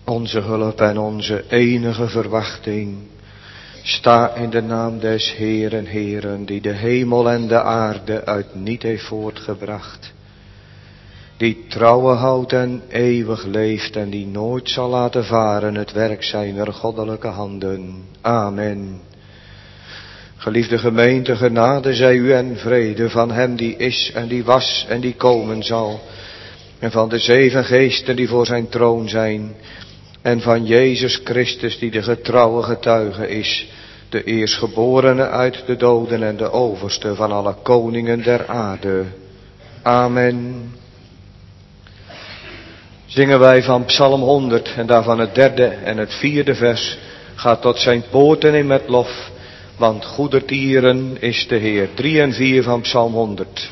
onze hulp en onze enige verwachting. Sta in de naam des Heeren, Heeren, die de hemel en de aarde uit niet heeft voortgebracht. Die trouwen houdt en eeuwig leeft en die nooit zal laten varen het werk zijner goddelijke handen. Amen. Geliefde gemeente, genade zij u en vrede van hem die is en die was en die komen zal. En van de 7 geesten die voor zijn troon zijn. En van Jezus Christus die de getrouwe getuige is. De eerstgeborene uit de doden en de overste van alle koningen der aarde. Amen. Zingen wij van Psalm 100 en daarvan het 3e en het 4e vers. Gaat tot zijn poorten in met lof, want goedertieren is de Heer. 3 en 4 van Psalm 100.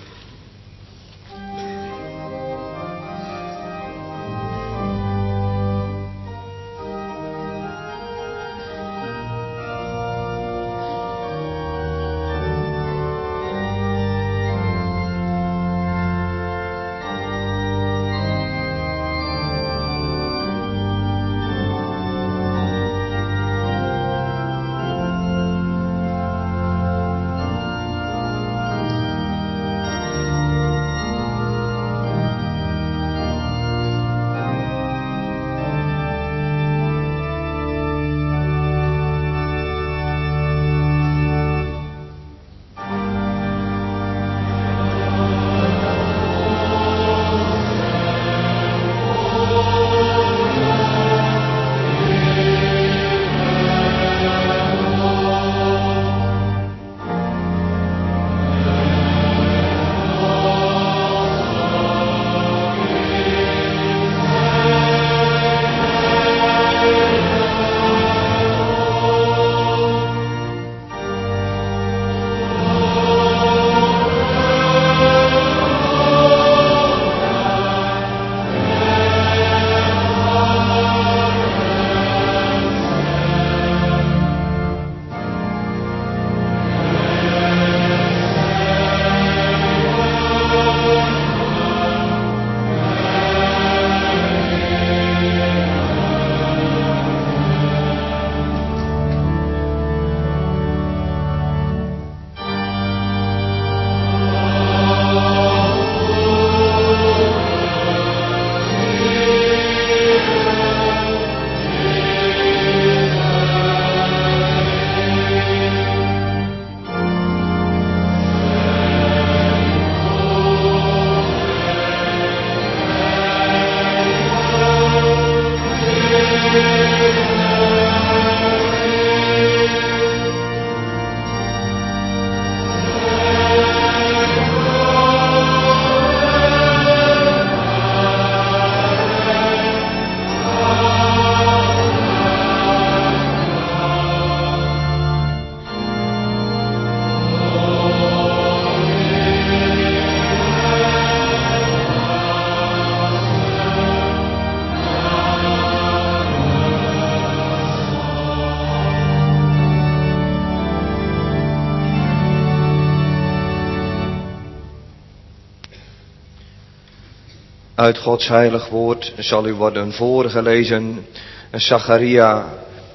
Uit Gods heilig woord zal u worden voorgelezen. Zacharia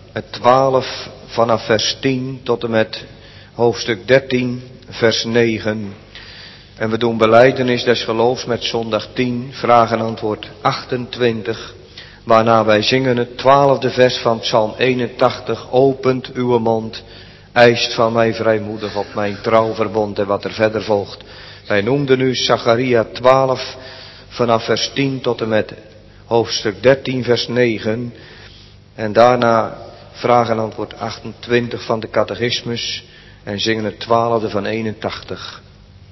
12 vanaf vers 10 tot en met hoofdstuk 13 vers 9. En we doen belijdenis des geloofs met zondag 10, vraag en antwoord 28. Waarna wij zingen het 12e vers van Psalm 81. Opent uw mond, eist van mij vrijmoedig op mijn trouwverbond. En wat er verder volgt. Wij noemden nu Zacharia 12 vanaf vers 10 tot en met hoofdstuk 13 vers 9. En daarna vraag en antwoord 28 van de catechismus. En zingen het 12e van 81.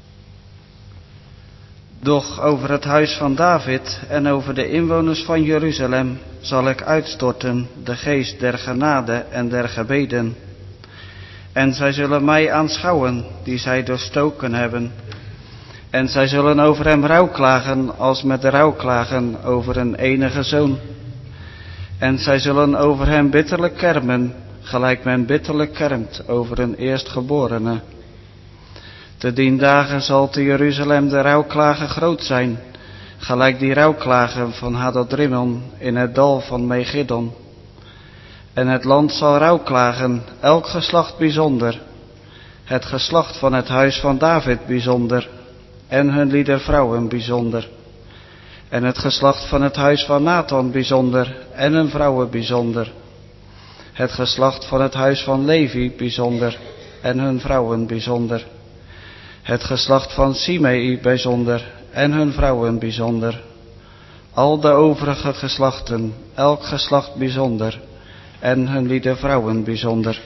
Doch over het huis van David en over de inwoners van Jeruzalem zal ik uitstorten de geest der genade en der gebeden. En zij zullen mij aanschouwen die zij doorstoken hebben. En zij zullen over hem rouwklagen als met rouwklagen over een enige zoon. En zij zullen over hem bitterlijk kermen, gelijk men bitterlijk kermt over een eerstgeborene. Te dien dagen zal te Jeruzalem de rouwklage groot zijn, gelijk die rouwklagen van Hadadrimmon in het dal van Megiddon. En het land zal rouwklagen, elk geslacht bijzonder, het geslacht van het huis van David bijzonder, en hun liedervrouwen bijzonder. En het geslacht van het huis van Nathan bijzonder, en hun vrouwen bijzonder. Het geslacht van het huis van Levi bijzonder, en hun vrouwen bijzonder. Het geslacht van Simei bijzonder, en hun vrouwen bijzonder. Al de overige geslachten, elk geslacht bijzonder, en hun liedervrouwen bijzonder.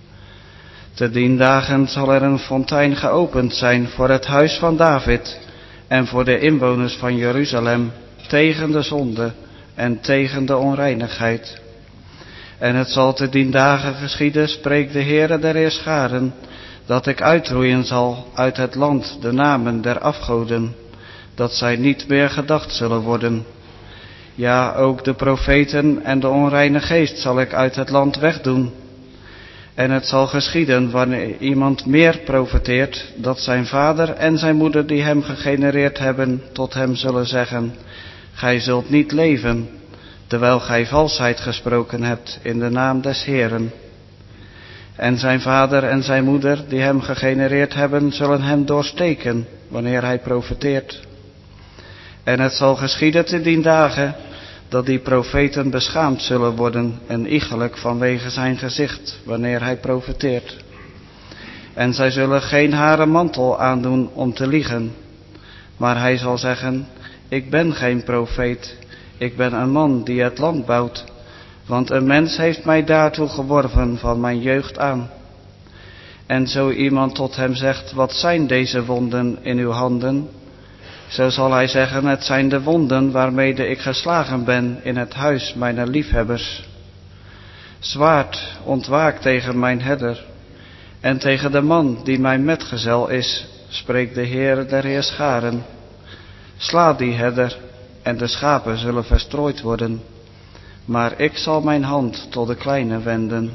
Te dien dagen zal er een fontein geopend zijn voor het huis van David en voor de inwoners van Jeruzalem, tegen de zonde en tegen de onreinigheid. En het zal te dien dagen geschieden, spreekt de Heere der Heerscharen, dat ik uitroeien zal uit het land de namen der afgoden, dat zij niet meer gedacht zullen worden. Ja, ook de profeten en de onreine geest zal ik uit het land wegdoen. En het zal geschieden wanneer iemand meer profeteert, dat zijn vader en zijn moeder die hem gegenereerd hebben, tot hem zullen zeggen: gij zult niet leven, terwijl gij valsheid gesproken hebt in de naam des Heeren. En zijn vader en zijn moeder die hem gegenereerd hebben, zullen hem doorsteken wanneer hij profeteert. En het zal geschieden te dien dagen, dat die profeten beschaamd zullen worden en iegelijk vanwege zijn gezicht, wanneer hij profeteert. En zij zullen geen haren mantel aandoen om te liegen, maar hij zal zeggen: ik ben geen profeet, ik ben een man die het land bouwt, want een mens heeft mij daartoe geworven van mijn jeugd aan. En zo iemand tot hem zegt: wat zijn deze wonden in uw handen? Zo zal hij zeggen: het zijn de wonden waarmede ik geslagen ben in het huis mijner liefhebbers. Zwaard, ontwaak tegen mijn herder, en tegen de man die mijn metgezel is, spreekt de Heere der Heerscharen. Sla die herder, en de schapen zullen verstrooid worden, maar ik zal mijn hand tot de kleine wenden.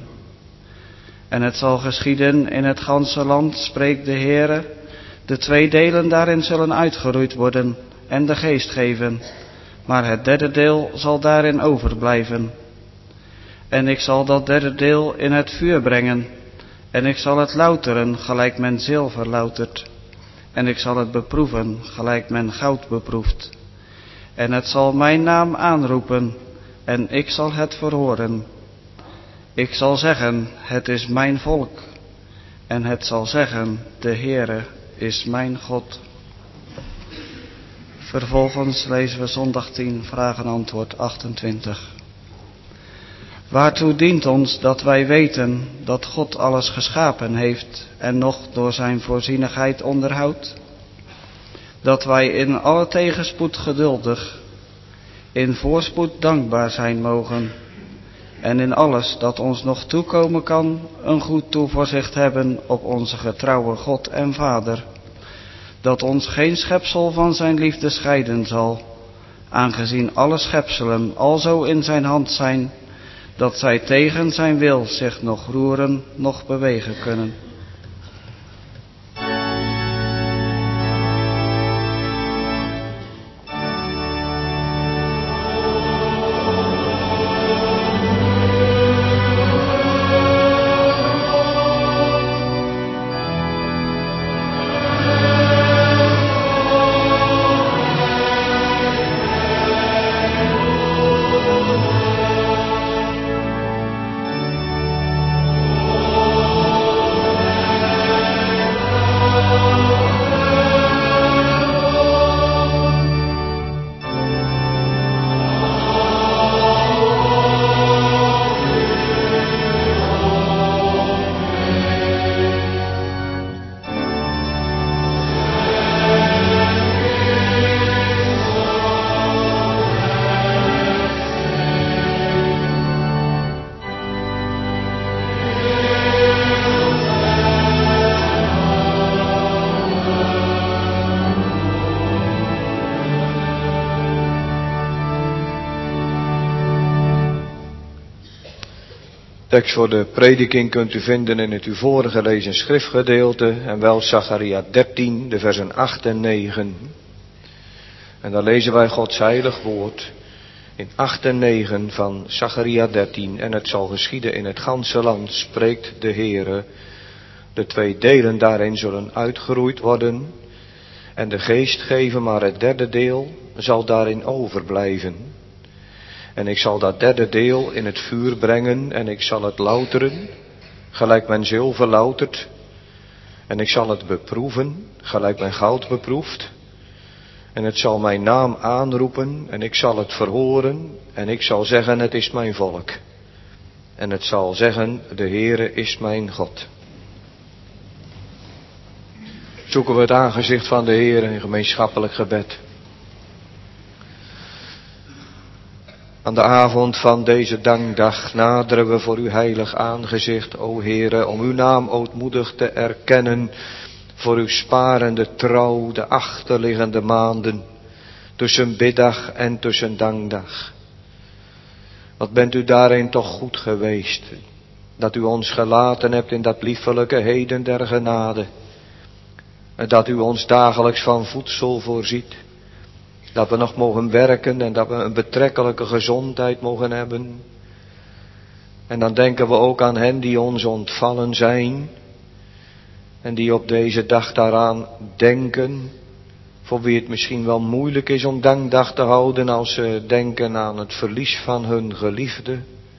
En het zal geschieden in het ganse land, spreekt de Heere, de 2 delen daarin zullen uitgeroeid worden en de geest geven, maar het 3e deel zal daarin overblijven. En ik zal dat 3e deel in het vuur brengen, en ik zal het louteren gelijk men zilver loutert, en ik zal het beproeven gelijk men goud beproeft. En het zal mijn naam aanroepen, en ik zal het verhoren. Ik zal zeggen: het is mijn volk, en het zal zeggen: de Heere is mijn God. Vervolgens lezen we zondag 10, vraag en antwoord 28. Waartoe dient ons dat wij weten dat God alles geschapen heeft en nog door zijn voorzienigheid onderhoudt? Dat wij in alle tegenspoed geduldig, in voorspoed dankbaar zijn mogen, en in alles dat ons nog toekomen kan, een goed toevoorzicht hebben op onze getrouwe God en Vader, dat ons geen schepsel van zijn liefde scheiden zal, aangezien alle schepselen alzo in zijn hand zijn, dat zij tegen zijn wil zich nog roeren, nog bewegen kunnen. Tekst voor de prediking kunt u vinden in het u voorgelezen schriftgedeelte, en wel Zacharia 13, de versen 8 en 9. En dan lezen wij Gods heilig woord in 8 en 9 van Zacharia 13. En het zal geschieden in het ganse land, spreekt de Heere. De 2 delen daarin zullen uitgeroeid worden en de geest geven, maar het 3e deel zal daarin overblijven. En ik zal dat 3e deel in het vuur brengen en ik zal het louteren, gelijk men zilver loutert. En ik zal het beproeven, gelijk men goud beproeft. En het zal mijn naam aanroepen en ik zal het verhoren en ik zal zeggen, het is mijn volk. En het zal zeggen, de Heere is mijn God. Zoeken we het aangezicht van de Heer in gemeenschappelijk gebed. Aan de avond van deze dankdag naderen we voor uw heilig aangezicht, o Heere, om uw naam ootmoedig te erkennen, voor uw sparende trouw de achterliggende maanden, tussen biddag en tussen dankdag. Wat bent u daarin toch goed geweest, dat u ons gelaten hebt in dat liefelijke heden der genade. En dat u ons dagelijks van voedsel voorziet. Dat we nog mogen werken en dat we een betrekkelijke gezondheid mogen hebben. En dan denken we ook aan hen die ons ontvallen zijn. En die op deze dag daaraan denken. Voor wie het misschien wel moeilijk is om dankdag te houden als ze denken aan het verlies van hun geliefde.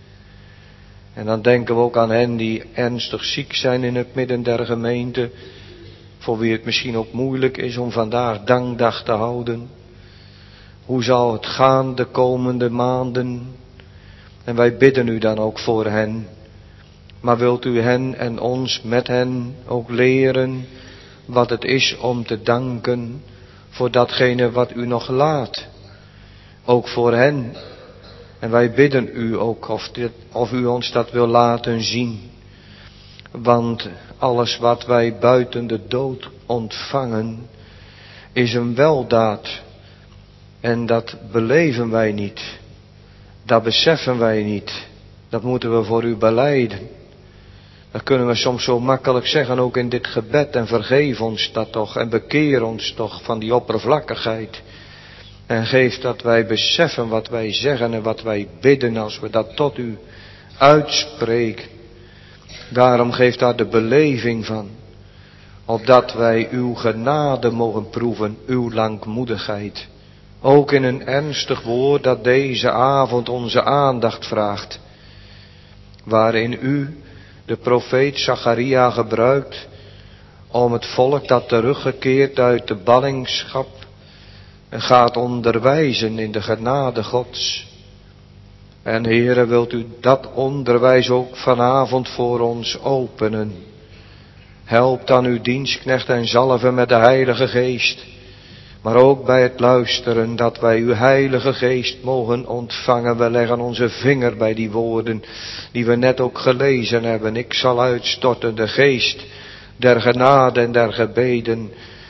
En dan denken we ook aan hen die ernstig ziek zijn in het midden der gemeente. Voor wie het misschien ook moeilijk is om vandaag dankdag te houden. Hoe zal het gaan de komende maanden? En wij bidden u dan ook voor hen. Maar wilt u hen en ons met hen ook leren wat het is om te danken voor datgene wat u nog laat. Ook voor hen. En wij bidden u ook of u ons dat wil laten zien. Want alles wat wij buiten de dood ontvangen, is een weldaad. En dat beleven wij niet. Dat beseffen wij niet. Dat moeten we voor u belijden. Dat kunnen we soms zo makkelijk zeggen, ook in dit gebed. En vergeef ons dat toch. En bekeer ons toch van die oppervlakkigheid. En geef dat wij beseffen wat wij zeggen en wat wij bidden als we dat tot u uitspreken. Daarom geeft daar de beleving van. Opdat wij uw genade mogen proeven, uw langmoedigheid. Ook in een ernstig woord dat deze avond onze aandacht vraagt. Waarin u de profeet Zacharia gebruikt om het volk dat teruggekeerd uit de ballingschap gaat onderwijzen in de genade Gods. En Heere, wilt u dat onderwijs ook vanavond voor ons openen. Help dan uw dienstknecht en zalven met de Heilige Geest. Maar ook bij het luisteren dat wij uw Heilige Geest mogen ontvangen. We leggen onze vinger bij die woorden die we net ook gelezen hebben. Ik zal uitstorten de Geest der genade en der gebeden.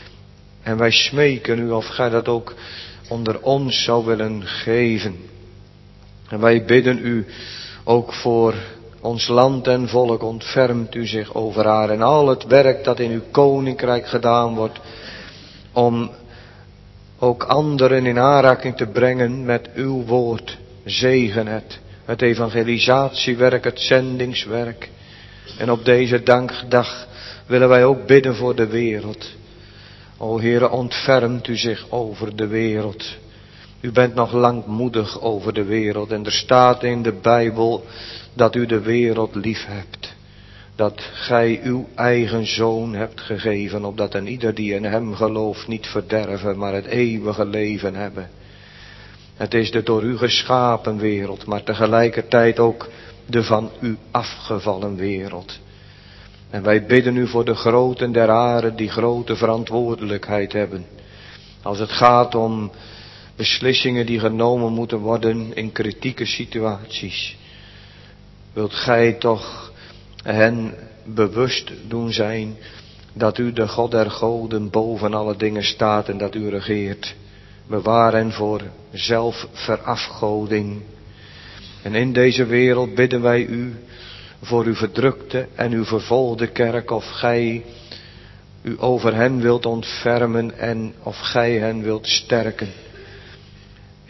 En wij smeken u of gij dat ook onder ons zou willen geven. En wij bidden u ook voor ons land en volk, ontfermt u zich over haar en al het werk dat in uw koninkrijk gedaan wordt, om ook anderen in aanraking te brengen met uw woord. Zegen het evangelisatiewerk, het zendingswerk. En op deze dankdag willen wij ook bidden voor de wereld. O Heere, ontfermt u zich over de wereld. U bent nog langmoedig over de wereld en er staat in de Bijbel dat u de wereld lief hebt. Dat gij uw eigen zoon hebt gegeven, opdat een ieder die in hem gelooft niet verderven, maar het eeuwige leven hebben. Het is de door u geschapen wereld, maar tegelijkertijd ook de van u afgevallen wereld. En wij bidden u voor de groten der aarde die grote verantwoordelijkheid hebben. Als het gaat om beslissingen die genomen moeten worden in kritieke situaties. Wilt gij toch hen bewust doen zijn dat u de God der goden boven alle dingen staat en dat u regeert. Bewaar hen voor zelfverafgoding. En in deze wereld bidden wij u voor uw verdrukte en uw vervolgde kerk, of gij u over hen wilt ontfermen en of gij hen wilt sterken.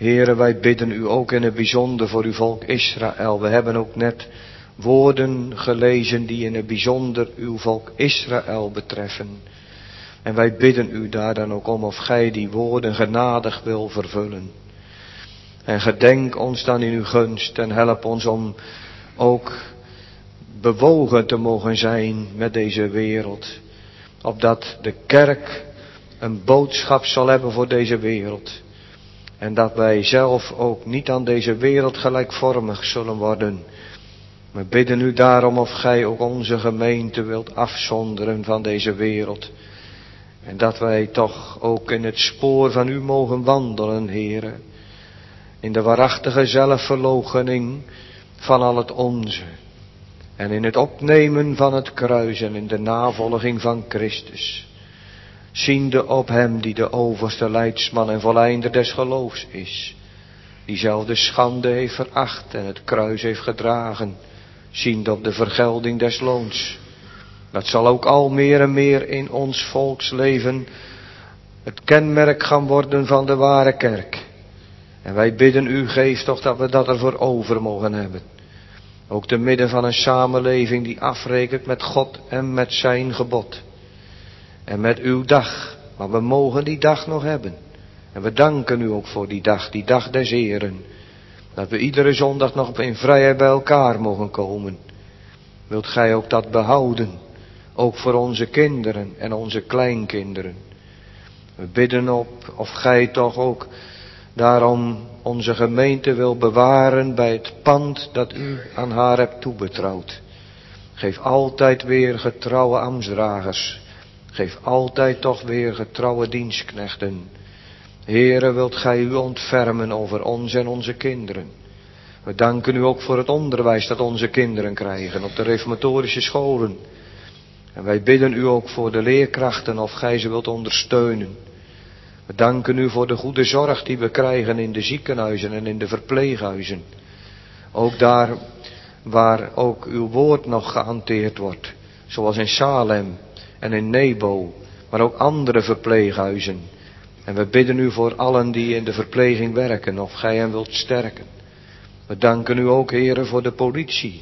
Heere, wij bidden u ook in het bijzonder voor uw volk Israël. We hebben ook net woorden gelezen die in het bijzonder uw volk Israël betreffen. En wij bidden u daar dan ook om of gij die woorden genadig wil vervullen. En gedenk ons dan in uw gunst en help ons om ook bewogen te mogen zijn met deze wereld. Opdat de kerk een boodschap zal hebben voor deze wereld. En dat wij zelf ook niet aan deze wereld gelijkvormig zullen worden. We bidden u daarom of gij ook onze gemeente wilt afzonderen van deze wereld. En dat wij toch ook in het spoor van u mogen wandelen, Heere. In de waarachtige zelfverloochening van al het onze. En in het opnemen van het kruis en in de navolging van Christus. Ziende op hem die de overste leidsman en voleinder des geloofs is. Die zelf de schande heeft veracht en het kruis heeft gedragen. Ziende op de vergelding des loons. Dat zal ook al meer en meer in ons volksleven het kenmerk gaan worden van de ware kerk. En wij bidden u, geef toch dat we dat ervoor over mogen hebben. Ook te midden van een samenleving die afrekent met God en met zijn gebod. En met uw dag, maar we mogen die dag nog hebben. En we danken u ook voor die dag des Heren. Dat we iedere zondag nog in vrijheid bij elkaar mogen komen. Wilt gij ook dat behouden, ook voor onze kinderen en onze kleinkinderen. We bidden op of gij toch ook daarom onze gemeente wil bewaren bij het pand dat u aan haar hebt toebetrouwd. Geef altijd weer getrouwe ambtsdragers. Geef altijd toch weer getrouwe dienstknechten. Heere, wilt gij u ontfermen over ons en onze kinderen. We danken u ook voor het onderwijs dat onze kinderen krijgen op de reformatorische scholen. En wij bidden u ook voor de leerkrachten of gij ze wilt ondersteunen. We danken u voor de goede zorg die we krijgen in de ziekenhuizen en in de verpleeghuizen. Ook daar waar ook uw woord nog gehanteerd wordt. Zoals in Salem en in Nebo, maar ook andere verpleeghuizen. En we bidden u voor allen die in de verpleging werken, of gij hen wilt sterken. We danken u ook, Heere, voor de politie,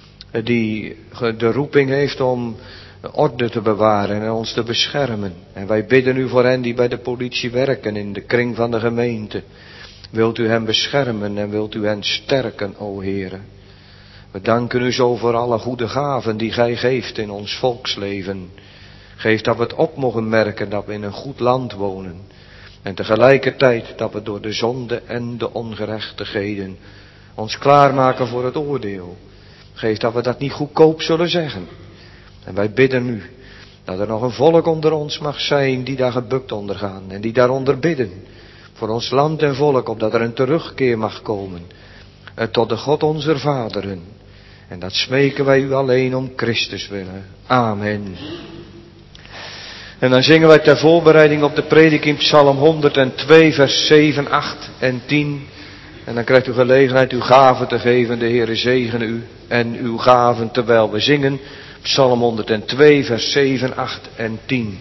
die de roeping heeft om orde te bewaren en ons te beschermen. En wij bidden u voor hen die bij de politie werken in de kring van de gemeente. Wilt u hen beschermen en wilt u hen sterken, o Heere. We danken u zo voor alle goede gaven die gij geeft in ons volksleven. Geef dat we het op mogen merken dat we in een goed land wonen. En tegelijkertijd dat we door de zonde en de ongerechtigheden ons klaarmaken voor het oordeel. Geef dat we dat niet goedkoop zullen zeggen. En wij bidden u dat er nog een volk onder ons mag zijn die daar gebukt onder gaan. En die daaronder bidden. Voor ons land en volk, opdat er een terugkeer mag komen. Tot de God onze vaderen. En dat smeken wij u alleen om Christus willen. Amen. En dan zingen wij ter voorbereiding op de prediking Psalm 102 vers 7, 8 en 10. En dan krijgt u gelegenheid uw gaven te geven. De Heere zegene u en uw gaven terwijl we zingen. Psalm 102 vers 7, 8 en 10.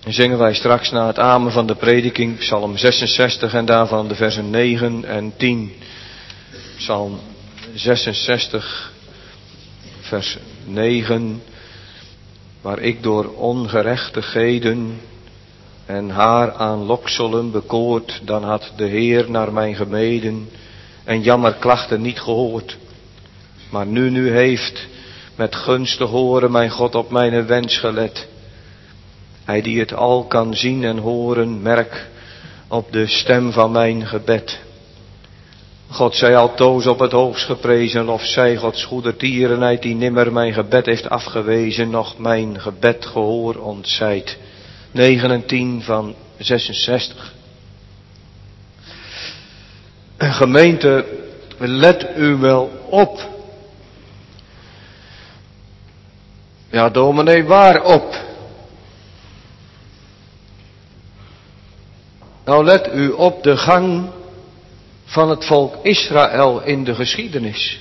En zingen wij straks na het amen van de prediking Psalm 66 en daarvan de versen 9 en 10. Psalm 66, vers 9. Waar ik door ongerechtigheden en haar aan lokselen bekoord, dan had de Heer naar mijn gebeden en jammerklachten niet gehoord. Maar nu heeft met gunst te horen mijn God op mijn wens gelet. Hij die het al kan zien en horen, merk op de stem van mijn gebed. God zij altoos op het hoogst geprezen, lof zij Gods goedertierenheid die nimmer mijn gebed heeft afgewezen, noch mijn gebed gehoor ontzijt. 9 en 10 van 66. Gemeente, let u wel op. Ja, dominee, waarop? Nou, let u op de gang van het volk Israël in de geschiedenis.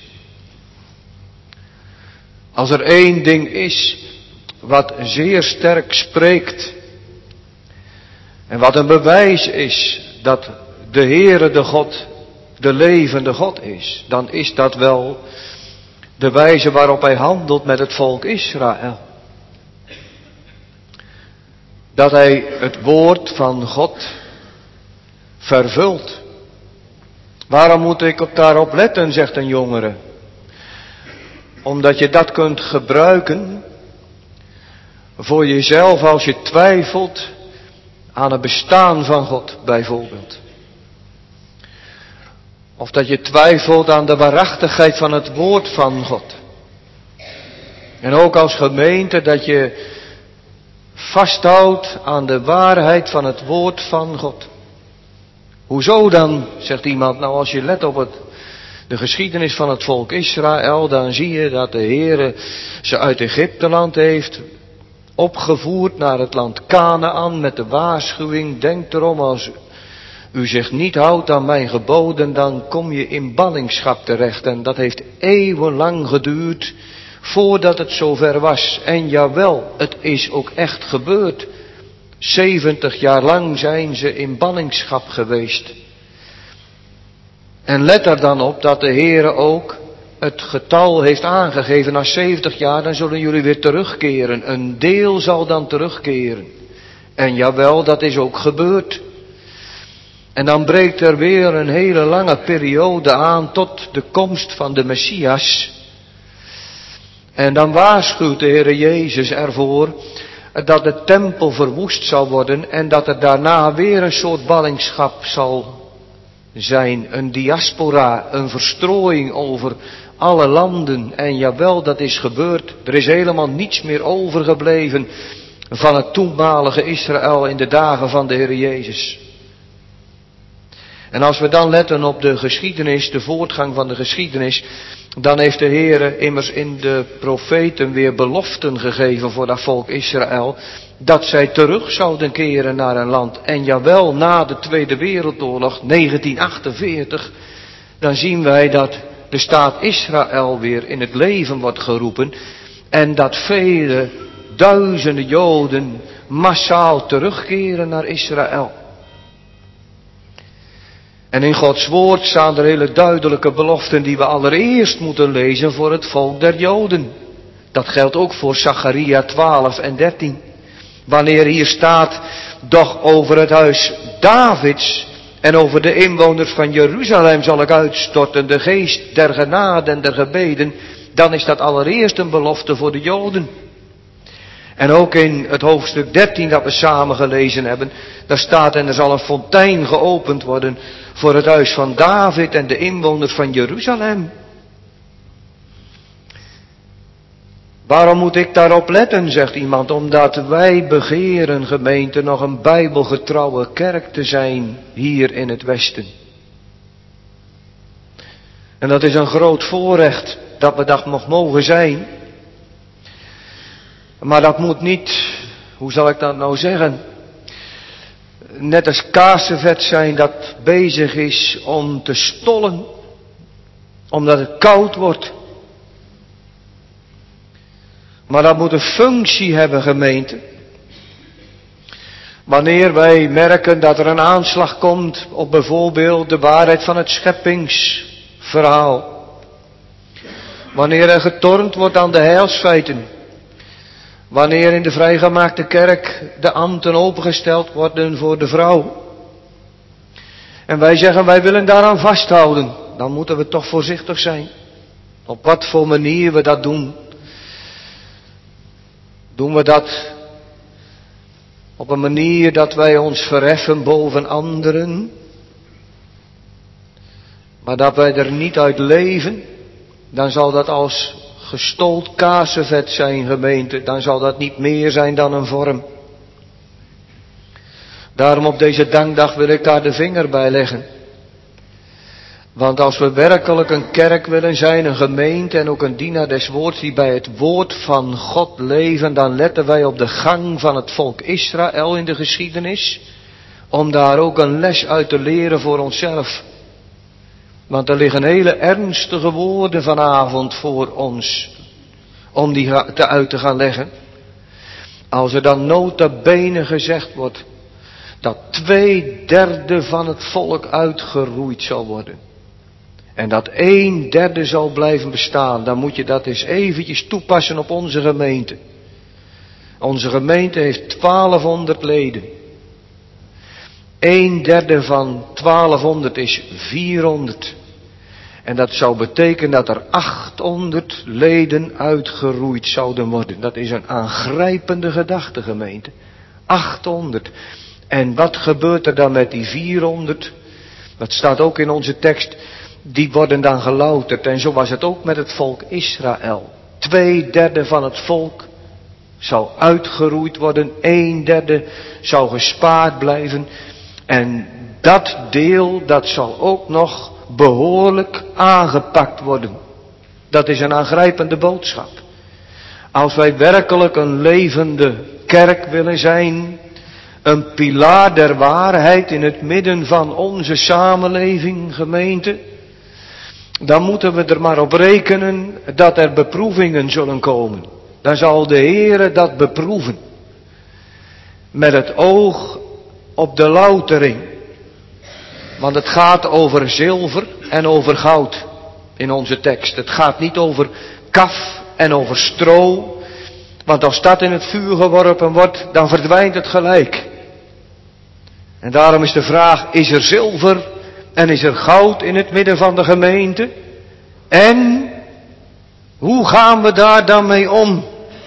Als er één ding is wat zeer sterk spreekt en wat een bewijs is dat de Heere de God, de levende God is, dan is dat wel de wijze waarop hij handelt met het volk Israël. Dat hij het woord van God vervult. Waarom moet ik daarop letten, zegt een jongere? Omdat je dat kunt gebruiken voor jezelf als je twijfelt aan het bestaan van God, bijvoorbeeld. Of dat je twijfelt aan de waarachtigheid van het woord van God. En ook als gemeente dat je vasthoudt aan de waarheid van het woord van God. Hoezo dan, zegt iemand, nou als je let op de geschiedenis van het volk Israël, dan zie je dat de Heere ze uit Egypteland heeft opgevoerd naar het land Kanaän met de waarschuwing, denk erom, als u zich niet houdt aan mijn geboden, dan kom je in ballingschap terecht. En dat heeft eeuwenlang geduurd voordat het zover was. En jawel, het is ook echt gebeurd. 70 jaar lang zijn ze in ballingschap geweest. En let er dan op dat de Heere ook het getal heeft aangegeven. Na 70 jaar dan zullen jullie weer terugkeren. Een deel zal dan terugkeren. En jawel, dat is ook gebeurd. En dan breekt er weer een hele lange periode aan tot de komst van de Messias. En dan waarschuwt de Heere Jezus ervoor dat de tempel verwoest zal worden en dat er daarna weer een soort ballingschap zal zijn. Een diaspora, een verstrooiing over alle landen. En jawel, dat is gebeurd. Er is helemaal niets meer overgebleven van het toenmalige Israël in de dagen van de Heere Jezus. En als we dan letten op de geschiedenis, de voortgang van de geschiedenis, dan heeft de Heere immers in de profeten weer beloften gegeven voor dat volk Israël, dat zij terug zouden keren naar een land. En jawel, na de Tweede Wereldoorlog, 1948, dan zien wij dat de staat Israël weer in het leven wordt geroepen en dat vele duizenden Joden massaal terugkeren naar Israël. En in Gods woord staan er hele duidelijke beloften die we allereerst moeten lezen voor het volk der Joden. Dat geldt ook voor Zacharia 12 en 13. Wanneer hier staat, doch over het huis Davids en over de inwoners van Jeruzalem zal ik uitstorten de geest der genade en der gebeden, dan is dat allereerst een belofte voor de Joden. En ook in het hoofdstuk 13 dat we samen gelezen hebben, daar staat en er zal een fontein geopend worden voor het huis van David en de inwoners van Jeruzalem. Waarom moet ik daarop letten, zegt iemand, omdat wij begeren, gemeente, nog een bijbelgetrouwe kerk te zijn hier in het Westen. En dat is een groot voorrecht dat we dat nog mogen zijn. Maar dat moet niet, hoe zal ik dat nou zeggen, net als kaassenvet zijn dat bezig is om te stollen, omdat het koud wordt. Maar dat moet een functie hebben, gemeente. Wanneer wij merken dat er een aanslag komt op bijvoorbeeld de waarheid van het scheppingsverhaal. Wanneer er getornd wordt aan de heilsfeiten. Wanneer in de vrijgemaakte kerk de ambten opengesteld worden voor de vrouw. En wij zeggen wij willen daaraan vasthouden. Dan moeten we toch voorzichtig zijn. Op wat voor manier we dat doen. Doen we dat op een manier dat wij ons verheffen boven anderen. Maar dat wij er niet uit leven. Dan zal dat als gestold kaassenvet zijn, gemeente. Dan zal dat niet meer zijn dan een vorm. Daarom op deze dankdag wil ik daar de vinger bij leggen. Want als we werkelijk een kerk willen zijn, een gemeente en ook een dienaar des woords die bij het woord van God leven, dan letten wij op de gang van het volk Israël in de geschiedenis. Om daar ook een les uit te leren voor onszelf. Want er liggen hele ernstige woorden vanavond voor ons. Om die uit te gaan leggen. Als er dan nota bene gezegd wordt dat 2/3 van het volk uitgeroeid zal worden. En dat 1/3 zal blijven bestaan. Dan moet je dat eens eventjes toepassen op onze gemeente. Onze gemeente heeft 1200 leden. 1/3 van 1200 is 400. En dat zou betekenen dat er 800 leden uitgeroeid zouden worden. Dat is een aangrijpende gedachte, gemeente. 800. En wat gebeurt er dan met die 400? Dat staat ook in onze tekst. Die worden dan gelouterd. En zo was het ook met het volk Israël. 2/3 van het volk zou uitgeroeid worden. 1/3 zou gespaard blijven. En dat deel, dat zal ook nog behoorlijk aangepakt worden. Dat is een aangrijpende boodschap. Als wij werkelijk een levende kerk willen zijn, een pilaar der waarheid in het midden van onze samenleving, gemeente, dan moeten we er maar op rekenen dat er beproevingen zullen komen. Dan zal de Heere dat beproeven. Met het oog op de loutering. Want het gaat over zilver en over goud in onze tekst. Het gaat niet over kaf en over stro. Want als dat in het vuur geworpen wordt, dan verdwijnt het gelijk. En daarom is de vraag, is er zilver en is er goud in het midden van de gemeente? En hoe gaan we daar dan mee om?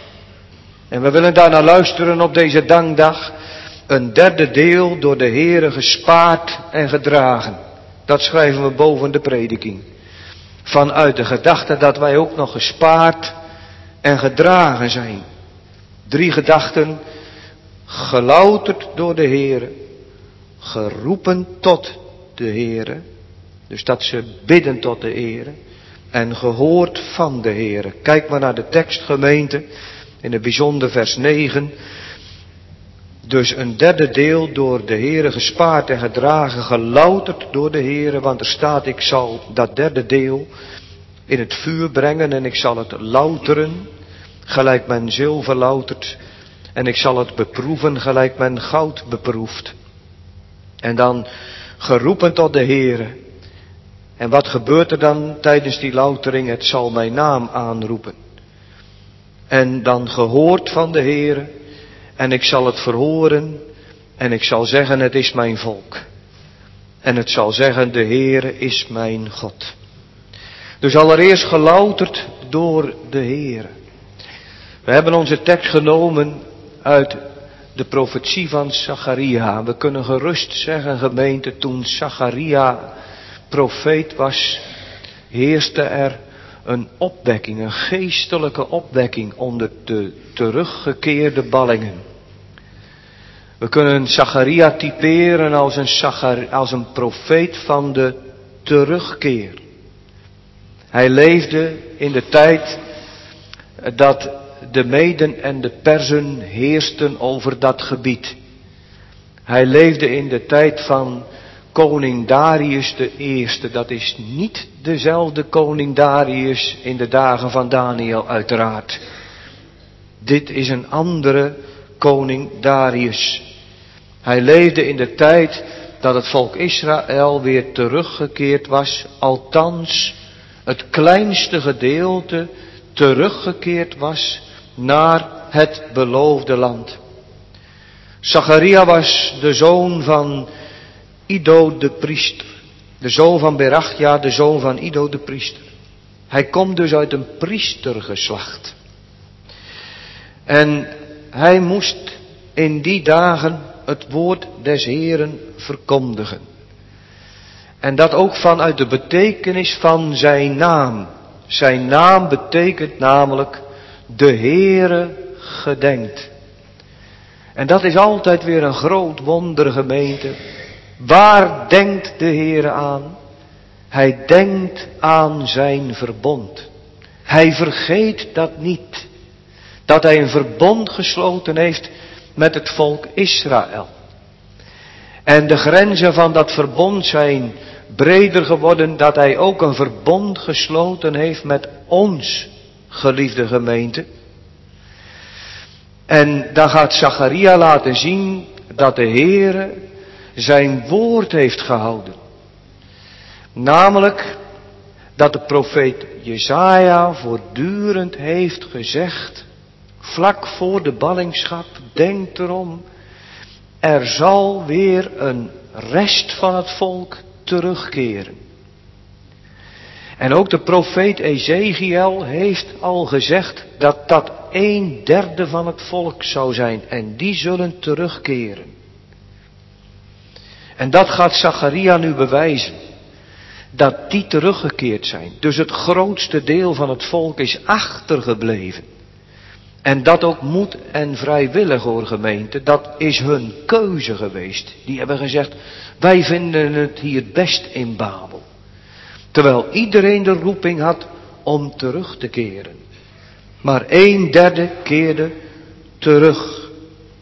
En we willen daar naar luisteren op deze dankdag. 1/3 deel door de Heere gespaard en gedragen. Dat schrijven we boven de prediking. Vanuit de gedachte dat wij ook nog gespaard en gedragen zijn. 3 gedachten. Gelouterd door de Heere. Geroepen tot de Heere. Dus dat ze bidden tot de Heere. En gehoord van de Heere. Kijk maar naar de tekst, gemeente. In het bijzonder vers 9. Dus 1/3 deel door de Heere gespaard en gedragen, gelouterd door de Heere. Want er staat, ik zal dat 1/3 deel in het vuur brengen en ik zal het louteren, gelijk men zilver loutert. En ik zal het beproeven, gelijk men goud beproeft. En dan geroepen tot de Heere. En wat gebeurt er dan tijdens die loutering? Het zal mijn naam aanroepen. En dan gehoord van de Heere. En ik zal het verhoren. En ik zal zeggen, het is mijn volk. En het zal zeggen, de Heere is mijn God. Dus allereerst gelouterd door de Heere. We hebben onze tekst genomen uit de profetie van Zacharia. We kunnen gerust zeggen, gemeente, toen Zacharia profeet was, heerste er een opwekking, een geestelijke opwekking onder de teruggekeerde ballingen. We kunnen Zacharia typeren als een profeet van de terugkeer. Hij leefde in de tijd dat de Meden en de Perzen heersten over dat gebied. Hij leefde in de tijd van koning Darius de Eerste. Dat is niet dezelfde koning Darius in de dagen van Daniel uiteraard. Dit is een andere koning Darius. Hij leefde in de tijd dat het volk Israël weer teruggekeerd was, althans het kleinste gedeelte teruggekeerd was naar het beloofde land. Zacharia was de zoon van Ido de priester, de zoon van Berachja, de zoon van Ido de priester. Hij komt dus uit een priestergeslacht. En hij moest in die dagen het woord des Heeren verkondigen. En dat ook vanuit de betekenis van zijn naam. Zijn naam betekent namelijk de Heere gedenkt. En dat is altijd weer een groot wonder, gemeente. Waar denkt de Heere aan? Hij denkt aan zijn verbond. Hij vergeet dat niet. Dat hij een verbond gesloten heeft met het volk Israël. En de grenzen van dat verbond zijn breder geworden, dat hij ook een verbond gesloten heeft met ons, geliefde gemeente. En dan gaat Zacharia laten zien dat de Heere zijn woord heeft gehouden. Namelijk dat de profeet Jesaja voortdurend heeft gezegd, vlak voor de ballingschap, denk erom, er zal weer een rest van het volk terugkeren. En ook de profeet Ezekiel heeft al gezegd dat dat 1/3 van het volk zou zijn. En die zullen terugkeren. En dat gaat Zacharia nu bewijzen. Dat die teruggekeerd zijn. Dus het grootste deel van het volk is achtergebleven. En dat ook moed en vrijwillig, hoor gemeente. Dat is hun keuze geweest. Die hebben gezegd, wij vinden het hier best in Babel. Terwijl iedereen de roeping had om terug te keren. Maar 1/3 keerde terug.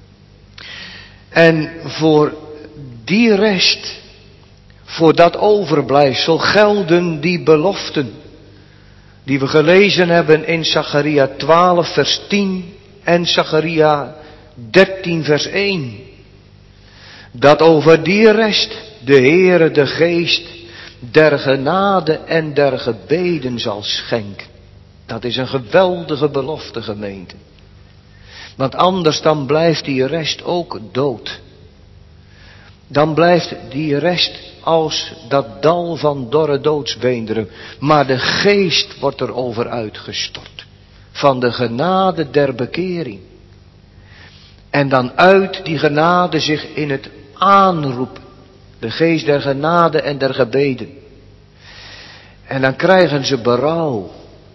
En voor die rest, voor dat overblijfsel, gelden die beloften die we gelezen hebben in Zacharia 12 vers 10 en Zacharia 13 vers 1. Dat over die rest de Heere de geest der genade en der gebeden zal schenken. Dat is een geweldige belofte, gemeente. Want anders dan blijft die rest ook dood. Dan blijft die rest als dat dal van dorre doodsbeenderen. Maar de geest wordt erover uitgestort. Van de genade der bekering. En dan uit die genade zich in het aanroepen. De geest der genade en der gebeden. En dan krijgen ze berouw.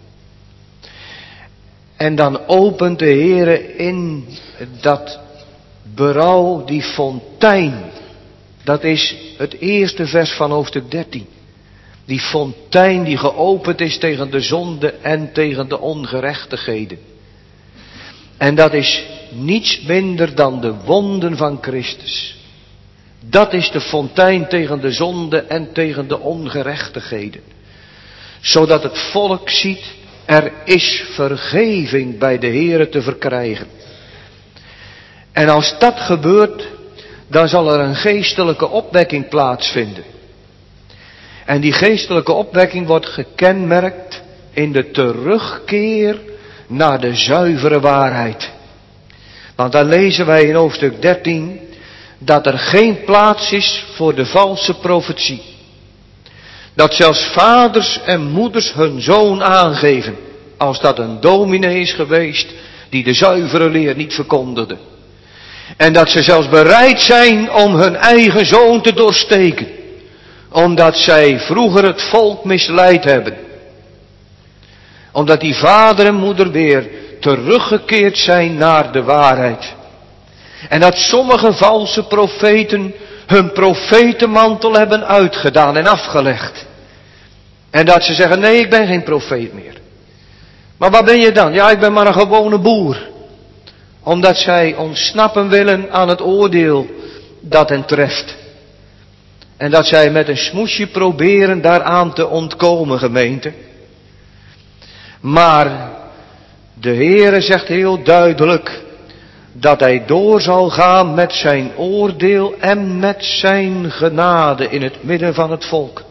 En dan opent de Heere in dat berouw die fontein. Dat is het eerste vers van hoofdstuk 13. Die fontein die geopend is tegen de zonde en tegen de ongerechtigheden. En dat is niets minder dan de wonden van Christus. Dat is de fontein tegen de zonde en tegen de ongerechtigheden. Zodat het volk ziet, er is vergeving bij de Heere te verkrijgen. En als dat gebeurt, dan zal er een geestelijke opwekking plaatsvinden. En die geestelijke opwekking wordt gekenmerkt in de terugkeer naar de zuivere waarheid. Want dan lezen wij in hoofdstuk 13 dat er geen plaats is voor de valse profetie. Dat zelfs vaders en moeders hun zoon aangeven, als dat een dominee is geweest die de zuivere leer niet verkondigde. En dat ze zelfs bereid zijn om hun eigen zoon te doorsteken, omdat zij vroeger het volk misleid hebben. Omdat die vader en moeder weer teruggekeerd zijn naar de waarheid. En dat sommige valse profeten hun profetenmantel hebben uitgedaan en afgelegd. En dat ze zeggen, nee, ik ben geen profeet meer. Maar wat ben je dan? Ja, ik ben maar een gewone boer. Omdat zij ontsnappen willen aan het oordeel dat hen treft. En dat zij met een smoesje proberen daaraan te ontkomen, gemeente. Maar de Heere zegt heel duidelijk dat hij door zal gaan met zijn oordeel en met zijn genade in het midden van het volk.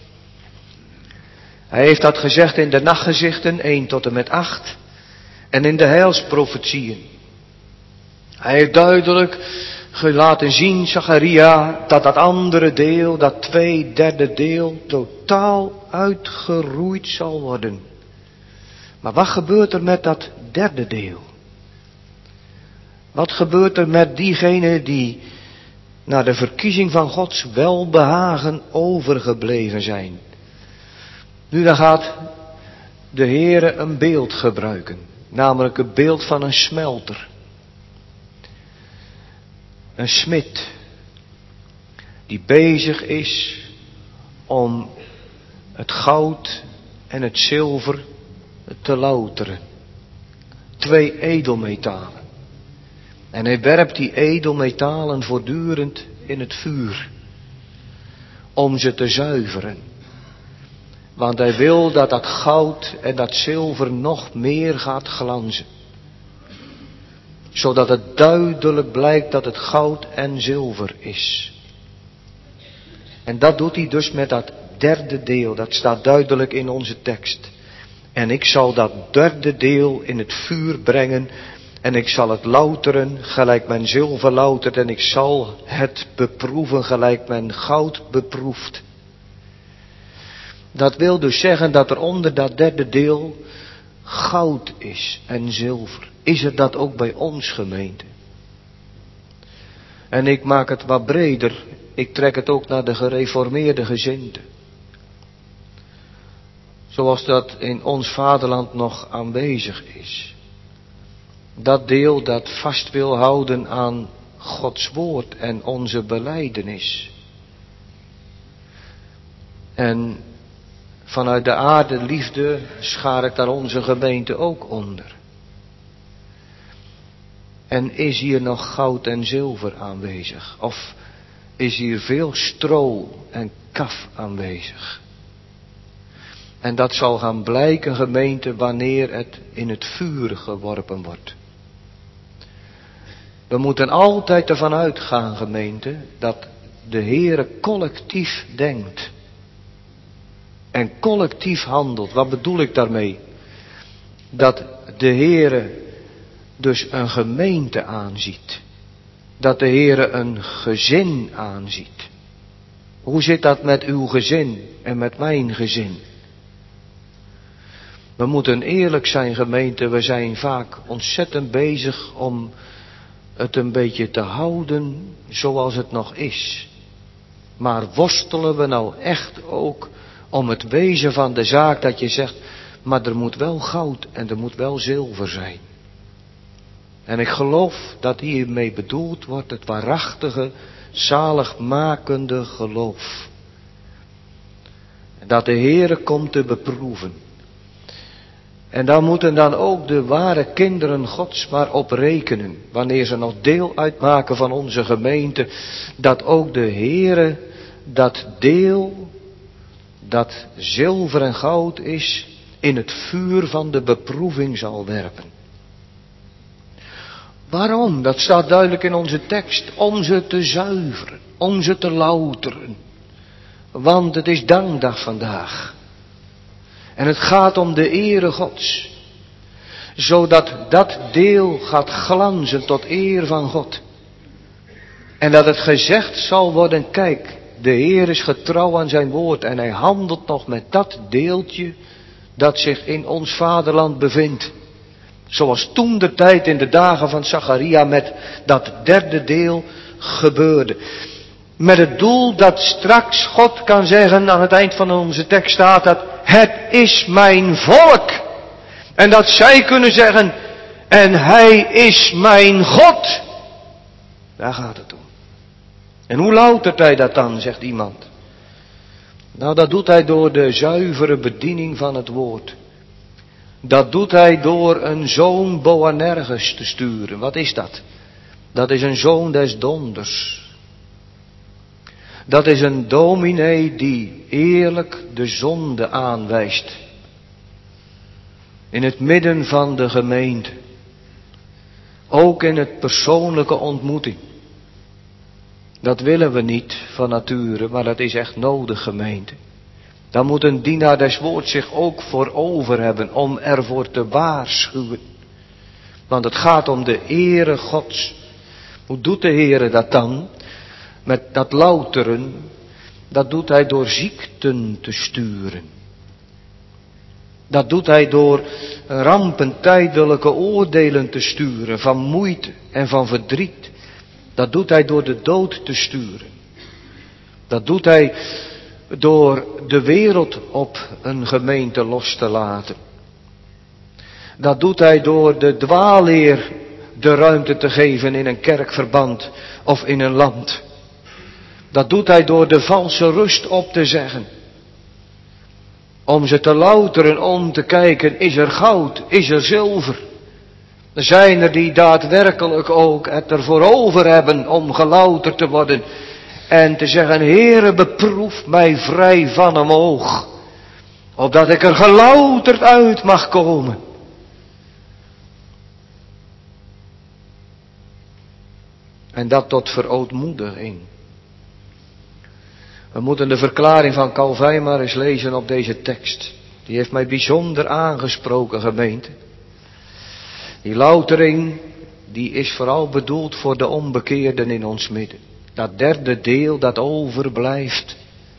Hij heeft dat gezegd in de nachtgezichten 1 tot en met 8 en in de heilsprofetieën. Hij heeft duidelijk laten zien, Zacharia, dat dat andere deel, dat 2/3 deel, totaal uitgeroeid zal worden. Maar wat gebeurt er met dat 3e deel? Wat gebeurt er met diegenen die naar de verkiezing van Gods welbehagen overgebleven zijn? Nu, dan gaat de Heere een beeld gebruiken, namelijk het beeld van een smelter. Een smid die bezig is om het goud en het zilver te louteren. 2 edelmetalen. En hij werpt die edelmetalen voortdurend in het vuur om ze te zuiveren. Want hij wil dat dat goud en dat zilver nog meer gaat glanzen. Zodat het duidelijk blijkt dat het goud en zilver is. En dat doet hij dus met dat 3e deel. Dat staat duidelijk in onze tekst. En ik zal dat 3e deel in het vuur brengen. En ik zal het louteren gelijk men zilver loutert. En ik zal het beproeven gelijk men goud beproeft. Dat wil dus zeggen dat er onder dat 3e deel goud is en zilver. Is het dat ook bij ons, gemeente? En ik maak het wat breder. Ik trek het ook naar de gereformeerde gezinten. Zoals dat in ons vaderland nog aanwezig is. Dat deel dat vast wil houden aan Gods woord en onze belijdenis. En vanuit de aarde liefde schaar ik daar onze gemeente ook onder. En is hier nog goud en zilver aanwezig? Of is hier veel stro en kaf aanwezig? En dat zal gaan blijken, gemeente, wanneer het in het vuur geworpen wordt. We moeten altijd ervan uitgaan, gemeente, dat de Heere collectief denkt. En collectief handelt. Wat bedoel ik daarmee? Dat de Heere dus een gemeente aanziet. Dat de Heere een gezin aanziet. Hoe zit dat met uw gezin en met mijn gezin? We moeten eerlijk zijn, gemeente. We zijn vaak ontzettend bezig om het een beetje te houden zoals het nog is. Maar worstelen we nou echt ook om het wezen van de zaak dat je zegt, maar er moet wel goud en er moet wel zilver zijn. En ik geloof dat hiermee bedoeld wordt het waarachtige, zaligmakende geloof. Dat de Heere komt te beproeven. En daar moeten dan ook de ware kinderen Gods maar op rekenen, wanneer ze nog deel uitmaken van onze gemeente, dat ook de Heere dat deel, dat zilver en goud is, in het vuur van de beproeving zal werpen. Waarom? Dat staat duidelijk in onze tekst. Om ze te zuiveren, om ze te louteren. Want het is dankdag vandaag. En het gaat om de ere Gods. Zodat dat deel gaat glanzen tot eer van God. En dat het gezegd zal worden, kijk, de Heer is getrouw aan zijn woord en hij handelt nog met dat deeltje dat zich in ons vaderland bevindt. Zoals toen de tijd in de dagen van Zacharia met dat 3e deel gebeurde. Met het doel dat straks God kan zeggen, aan het eind van onze tekst staat dat, het is mijn volk. En dat zij kunnen zeggen, en hij is mijn God. Daar gaat het om. En hoe loutert hij dat dan, zegt iemand? Nou, dat doet hij door de zuivere bediening van het woord. Dat doet hij door een zoon Boanerges te sturen. Wat is dat? Dat is een zoon des donders. Dat is een dominee die eerlijk de zonde aanwijst. In het midden van de gemeente. Ook in het persoonlijke ontmoeting. Dat willen we niet van nature, maar dat is echt nodig, gemeente. Dan moet een dienaar des woords zich ook voor over hebben om ervoor te waarschuwen. Want het gaat om de ere Gods. Hoe doet de Heere dat dan? Met dat louteren, dat doet Hij door ziekten te sturen. Dat doet Hij door rampen, tijdelijke oordelen te sturen, van moeite en van verdriet. Dat doet Hij door de dood te sturen. Dat doet Hij door de wereld op een gemeente los te laten. Dat doet Hij door de dwaalleer de ruimte te geven in een kerkverband of in een land. Dat doet Hij door de valse rust op te zeggen. Om ze te louteren, om te kijken, is er goud, is er zilver? Er zijn er die daadwerkelijk ook het ervoor over hebben om gelouterd te worden. En te zeggen, Heere, beproef mij vrij van omhoog. Opdat ik er gelouterd uit mag komen. En dat tot verootmoediging. We moeten de verklaring van Calvijn maar eens lezen op deze tekst. Die heeft mij bijzonder aangesproken, gemeente. Die loutering, die is vooral bedoeld voor de onbekeerden in ons midden. Dat derde deel dat overblijft.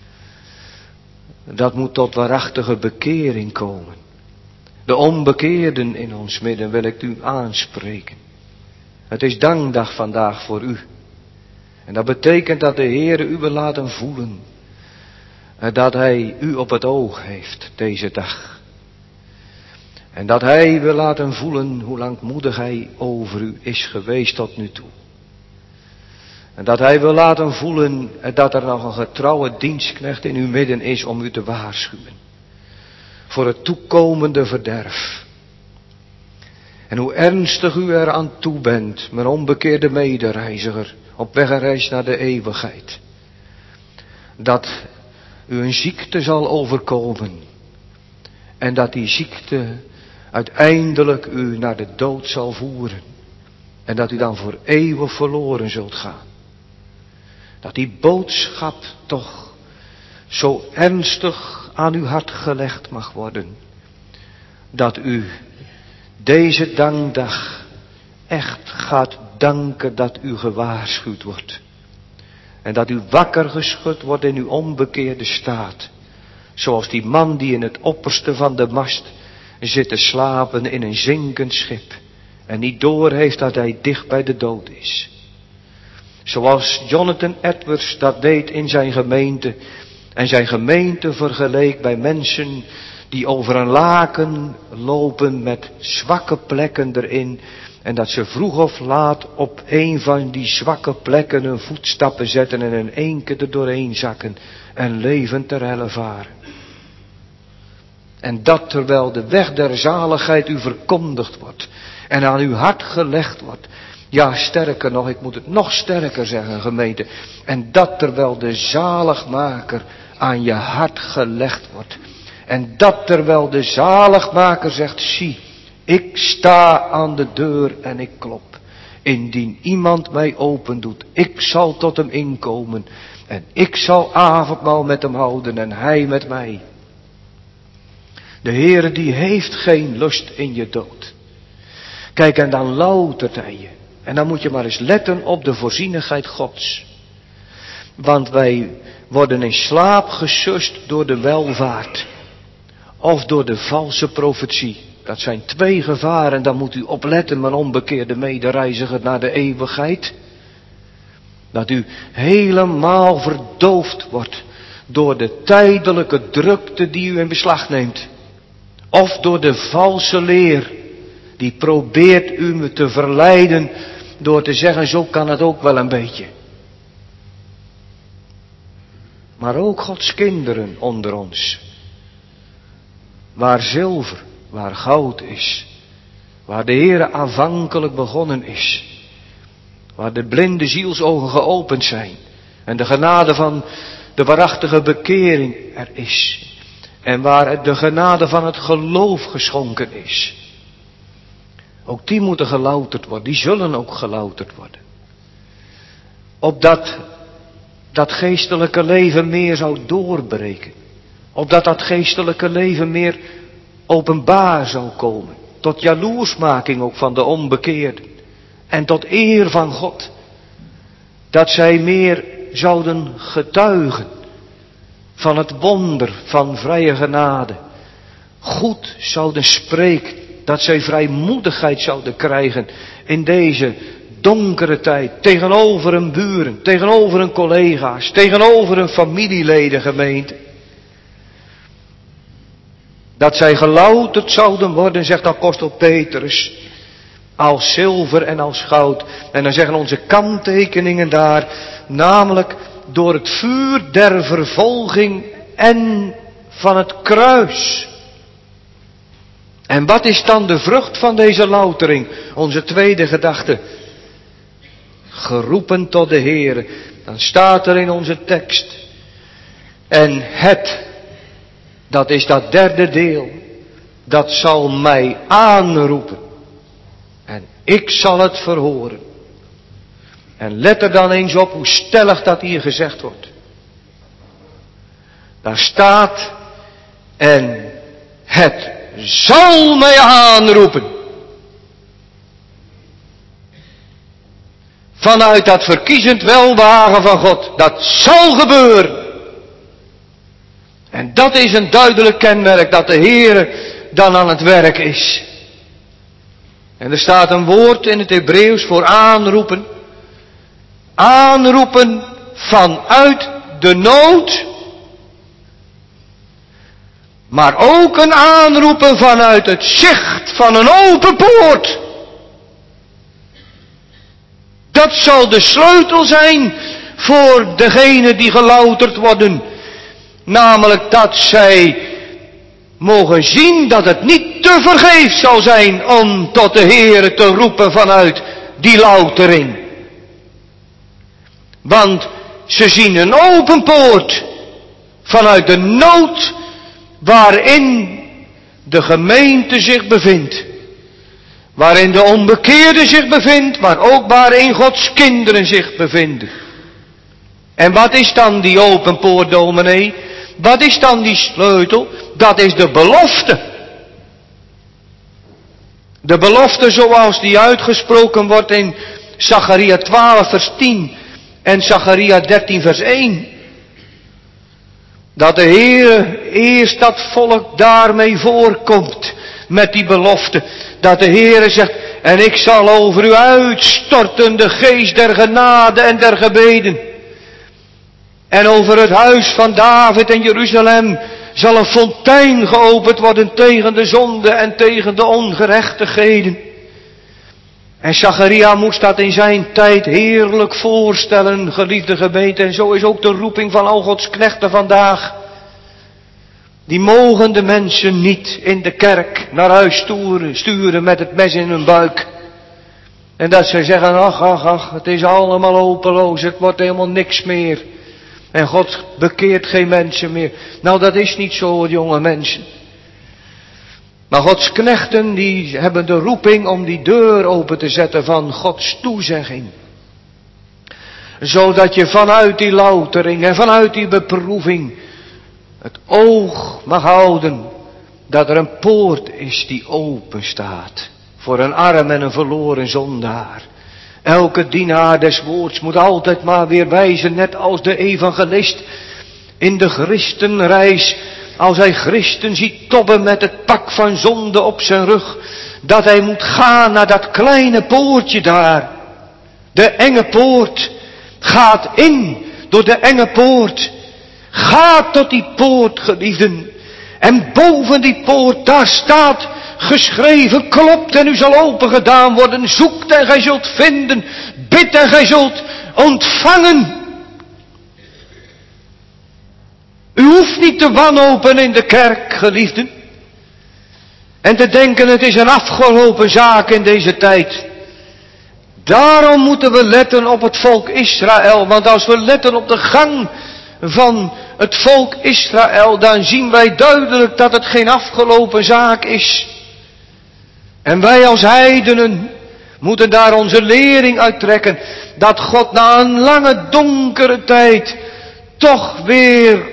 Dat moet tot waarachtige bekering komen. De onbekeerden in ons midden wil ik u aanspreken. Het is dankdag vandaag voor u. En dat betekent dat de Heere u wil laten voelen. Dat Hij u op het oog heeft deze dag. En dat Hij wil laten voelen hoe langmoedig Hij over u is geweest tot nu toe. En dat Hij wil laten voelen dat er nog een getrouwe dienstknecht in uw midden is om u te waarschuwen. Voor het toekomende verderf. En hoe ernstig u er aan toe bent, mijn onbekeerde medereiziger, op weg en reis naar de eeuwigheid. Dat u een ziekte zal overkomen. En dat die ziekte uiteindelijk u naar de dood zal voeren. En dat u dan voor eeuwig verloren zult gaan. Dat die boodschap toch zo ernstig aan uw hart gelegd mag worden. Dat u deze dankdag echt gaat danken dat u gewaarschuwd wordt. En dat u wakker geschud wordt in uw onbekeerde staat. Zoals die man die in het opperste van de mast zit te slapen in een zinkend schip. En niet doorheeft dat hij dicht bij de dood is. Zoals Jonathan Edwards dat deed in zijn gemeente. En zijn gemeente vergeleek bij mensen die over een laken lopen met zwakke plekken erin. En dat ze vroeg of laat op een van die zwakke plekken hun voetstappen zetten en in één keer er doorheen zakken. En levend ter helle varen. En dat terwijl de weg der zaligheid u verkondigd wordt. En aan uw hart gelegd wordt. Ja, sterker nog, ik moet het nog sterker zeggen, gemeente. En dat terwijl de zaligmaker aan je hart gelegd wordt. En dat terwijl de zaligmaker zegt, zie, ik sta aan de deur en ik klop. Indien iemand mij open doet, ik zal tot hem inkomen. En ik zal avondmaal met hem houden en hij met mij. De Heere die heeft geen lust in je dood. Kijk, en dan loutert hij je. En dan moet je maar eens letten op de voorzienigheid Gods. Want wij worden in slaap gesust door de welvaart. Of door de valse profetie. Dat zijn twee gevaren. Dan moet u opletten, mijn onbekeerde medereiziger naar de eeuwigheid. Dat u helemaal verdoofd wordt door de tijdelijke drukte die u in beslag neemt. Of door de valse leer die probeert u me te verleiden door te zeggen, zo kan het ook wel een beetje. Maar ook Gods kinderen onder ons. Waar zilver, waar goud is. Waar de Heere aanvankelijk begonnen is. Waar de blinde zielsogen geopend zijn. En de genade van de waarachtige bekering er is. En waar de genade van het geloof geschonken is. Ook die moeten gelouterd worden. Die zullen ook gelouterd worden. Opdat dat geestelijke leven meer zou doorbreken. Opdat dat geestelijke leven meer openbaar zou komen. Tot jaloersmaking ook van de onbekeerden. En tot eer van God. Dat zij meer zouden getuigen van het wonder van vrije genade. Goed zouden spreken. Dat zij vrijmoedigheid zouden krijgen in deze donkere tijd. Tegenover hun buren, tegenover hun collega's, tegenover hun familieleden, gemeente. Dat zij gelouterd zouden worden, zegt apostel Petrus, als zilver en als goud. En dan zeggen onze kanttekeningen daar, namelijk door het vuur der vervolging en van het kruis. En wat is dan de vrucht van deze loutering? Onze tweede gedachte. Geroepen tot de Heere. Dan staat er in onze tekst. En dat is dat derde deel, dat zal mij aanroepen. En ik zal het verhoren. En let er dan eens op hoe stellig dat hier gezegd wordt. Daar staat, en het zal mij aanroepen. Vanuit dat verkiezend welbehagen van God. Dat zal gebeuren. En dat is een duidelijk kenmerk dat de Heere dan aan het werk is. En er staat een woord in het Hebreeuws voor aanroepen. Aanroepen vanuit de nood. Maar ook een aanroepen vanuit het zicht van een open poort. Dat zal de sleutel zijn voor degenen die gelouterd worden. Namelijk dat zij mogen zien dat het niet te vergeefs zal zijn om tot de Heere te roepen vanuit die loutering. Want ze zien een open poort vanuit de nood waarin de gemeente zich bevindt. Waarin de onbekeerde zich bevindt, maar ook waarin Gods kinderen zich bevinden. En wat is dan die open poort, dominee? Wat is dan die sleutel? Dat is de belofte. De belofte zoals die uitgesproken wordt in Zacharia 12 vers 10 en Zacharia 13 vers 1. Dat de Heer eerst dat volk daarmee voorkomt met die belofte. Dat de Heer zegt, en ik zal over u uitstorten de geest der genade en der gebeden. En over het huis van David en Jeruzalem zal een fontein geopend worden tegen de zonde en tegen de ongerechtigheden. En Zacharia moest dat in zijn tijd heerlijk voorstellen, geliefde gemeente. En zo is ook de roeping van al Gods knechten vandaag. Die mogen de mensen niet in de kerk naar huis sturen met het mes in hun buik. En dat ze zeggen, ach, het is allemaal hopeloos, het wordt helemaal niks meer. En God bekeert geen mensen meer. Nou, dat is niet zo, jonge mensen. Maar Gods knechten, die hebben de roeping om die deur open te zetten van Gods toezegging. Zodat je vanuit die loutering en vanuit die beproeving het oog mag houden dat er een poort is die open staat. Voor een arm en een verloren zondaar. Elke dienaar des woords moet altijd maar weer wijzen, net als de evangelist in de christenreis. Als hij christen ziet tobben met het pak van zonde op zijn rug. Dat hij moet gaan naar dat kleine poortje daar. De enge poort. Gaat in door de enge poort. Ga tot die poort, geliefden. En boven die poort, daar staat geschreven, klopt en u zal open gedaan worden. Zoekt en gij zult vinden. Bid en gij zult ontvangen. U hoeft niet te wanhopen in de kerk, geliefden. En te denken, het is een afgelopen zaak in deze tijd. Daarom moeten we letten op het volk Israël. Want als we letten op de gang van het volk Israël, dan zien wij duidelijk dat het geen afgelopen zaak is. En wij als heidenen moeten daar onze lering uit trekken, dat God na een lange donkere tijd toch weer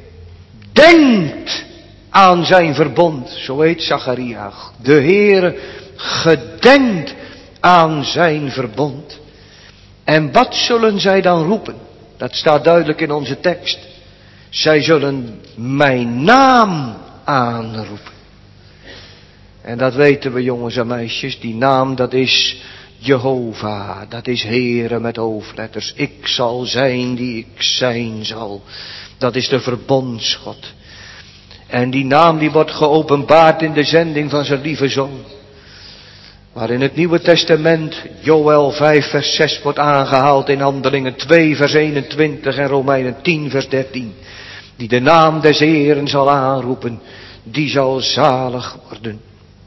denkt aan zijn verbond. Zo heet Zacharia. De Heere gedenkt aan zijn verbond. En wat zullen zij dan roepen? Dat staat duidelijk in onze tekst. Zij zullen mijn naam aanroepen. En dat weten we, jongens en meisjes. Die naam, dat is Jehovah. Dat is Heere met hoofdletters. Ik zal zijn die ik zijn zal. Dat is de verbondsgod. En die naam die wordt geopenbaard in de zending van zijn lieve zoon. Waar in het Nieuwe Testament Joël 5 vers 6 wordt aangehaald, in Handelingen 2 vers 21 en Romeinen 10 vers 13. Die de naam des Heeren zal aanroepen, die zal zalig worden.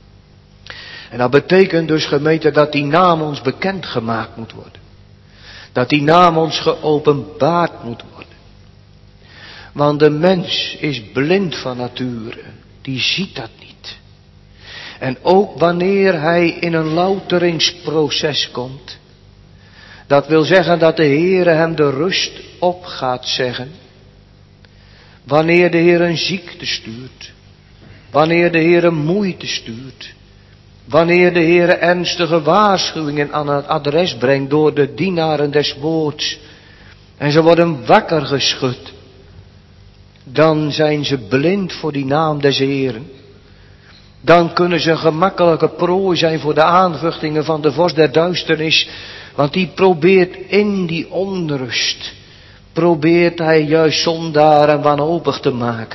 En dat betekent dus, gemeente, dat die naam ons bekendgemaakt moet worden. Dat die naam ons geopenbaard moet worden. Want de mens is blind van nature, die ziet dat niet. En ook wanneer hij in een louteringsproces komt, dat wil zeggen dat de Heere hem de rust op gaat zeggen. Wanneer de Heer een ziekte stuurt, wanneer de Heer een moeite stuurt, wanneer de Heer ernstige waarschuwingen aan het adres brengt door de dienaren des woords, en ze worden wakker geschud, dan zijn ze blind voor die naam des Heeren. Dan kunnen ze gemakkelijke prooi zijn voor de aanvuchtingen van de vorst der duisternis, want die probeert in die onrust, probeert hij juist zondaren wanhopig te maken.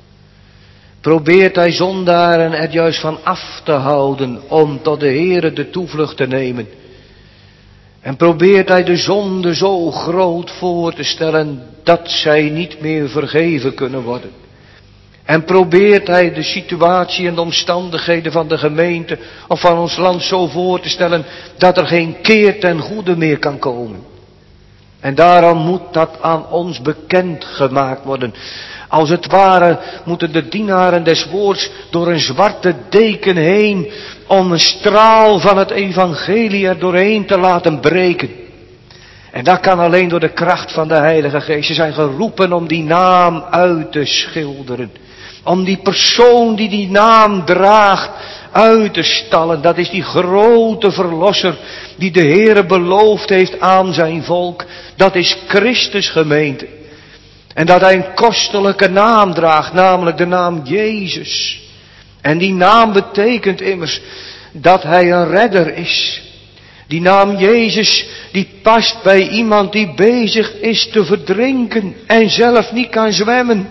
Probeert hij zondaren er juist van af te houden om tot de Heere de toevlucht te nemen. En probeert hij de zonde zo groot voor te stellen dat zij niet meer vergeven kunnen worden. En probeert hij de situatie en de omstandigheden van de gemeente of van ons land zo voor te stellen dat er geen keer ten goede meer kan komen. En daarom moet dat aan ons bekend gemaakt worden. Als het ware moeten de dienaren des woords door een zwarte deken heen om een straal van het evangelie er doorheen te laten breken. En dat kan alleen door de kracht van de Heilige Geest. Ze zijn geroepen om die naam uit te schilderen. Om die persoon die die naam draagt uit te stallen. Dat is die grote verlosser die de Heere beloofd heeft aan zijn volk. Dat is Christus, gemeente. En dat hij een kostelijke naam draagt, namelijk de naam Jezus. En die naam betekent immers dat hij een redder is. Die naam Jezus, die past bij iemand die bezig is te verdrinken en zelf niet kan zwemmen.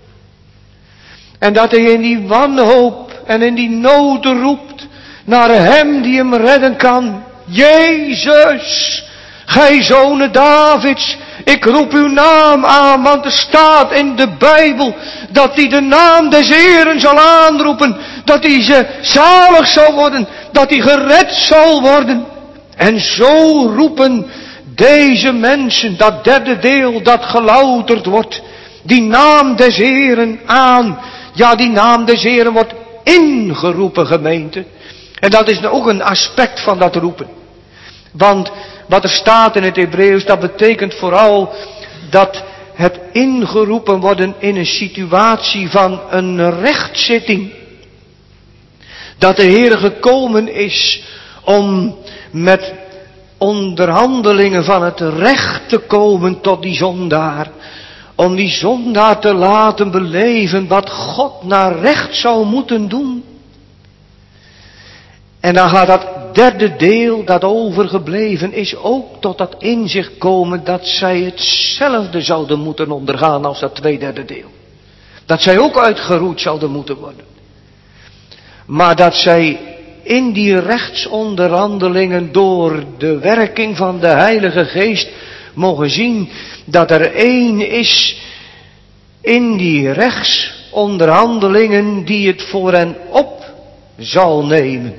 En dat hij in die wanhoop en in die nood roept naar hem die hem redden kan. Jezus, gij zonen Davids, ik roep uw naam aan, want er staat in de Bijbel dat hij de naam des Heeren zal aanroepen, dat hij ze zalig zal worden, dat hij gered zal worden. En zo roepen deze mensen, dat derde deel dat gelouterd wordt, die naam des Heeren aan. Ja, die naam des Heeren wordt ingeroepen, gemeente. En dat is ook een aspect van dat roepen. Want wat er staat in het Hebreeuws, dat betekent vooral dat het ingeroepen worden in een situatie van een rechtszitting. Dat de Heer gekomen is om met onderhandelingen van het recht te komen tot die zondaar. Om die zondaar te laten beleven wat God naar recht zou moeten doen. En dan gaat dat derde deel dat overgebleven is ook tot dat inzicht komen dat zij hetzelfde zouden moeten ondergaan als dat tweederde deel. Dat zij ook uitgeroeid zouden moeten worden. Maar dat zij in die rechtsonderhandelingen door de werking van de Heilige Geest mogen zien dat er één is in die rechtsonderhandelingen die het voor hen op zal nemen.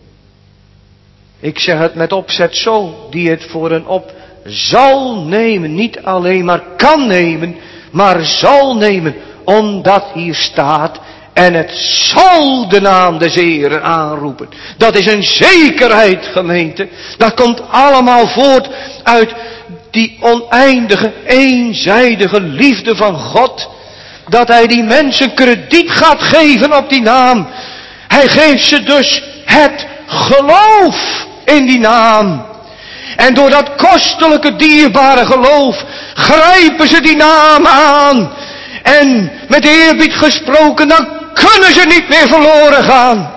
Ik zeg het met opzet zo, die het voor hen op zal nemen. Niet alleen maar kan nemen, maar zal nemen. Omdat hier staat, En het zal de naam des Heeren aanroepen. Dat is een zekerheid, gemeente. Dat komt allemaal voort uit die oneindige, eenzijdige liefde van God. Dat hij die mensen krediet gaat geven op die naam. Hij geeft ze dus het geloof in die naam. En door dat kostelijke, dierbare geloof grijpen ze die naam aan. En met eerbied gesproken, dan kunnen ze niet meer verloren gaan.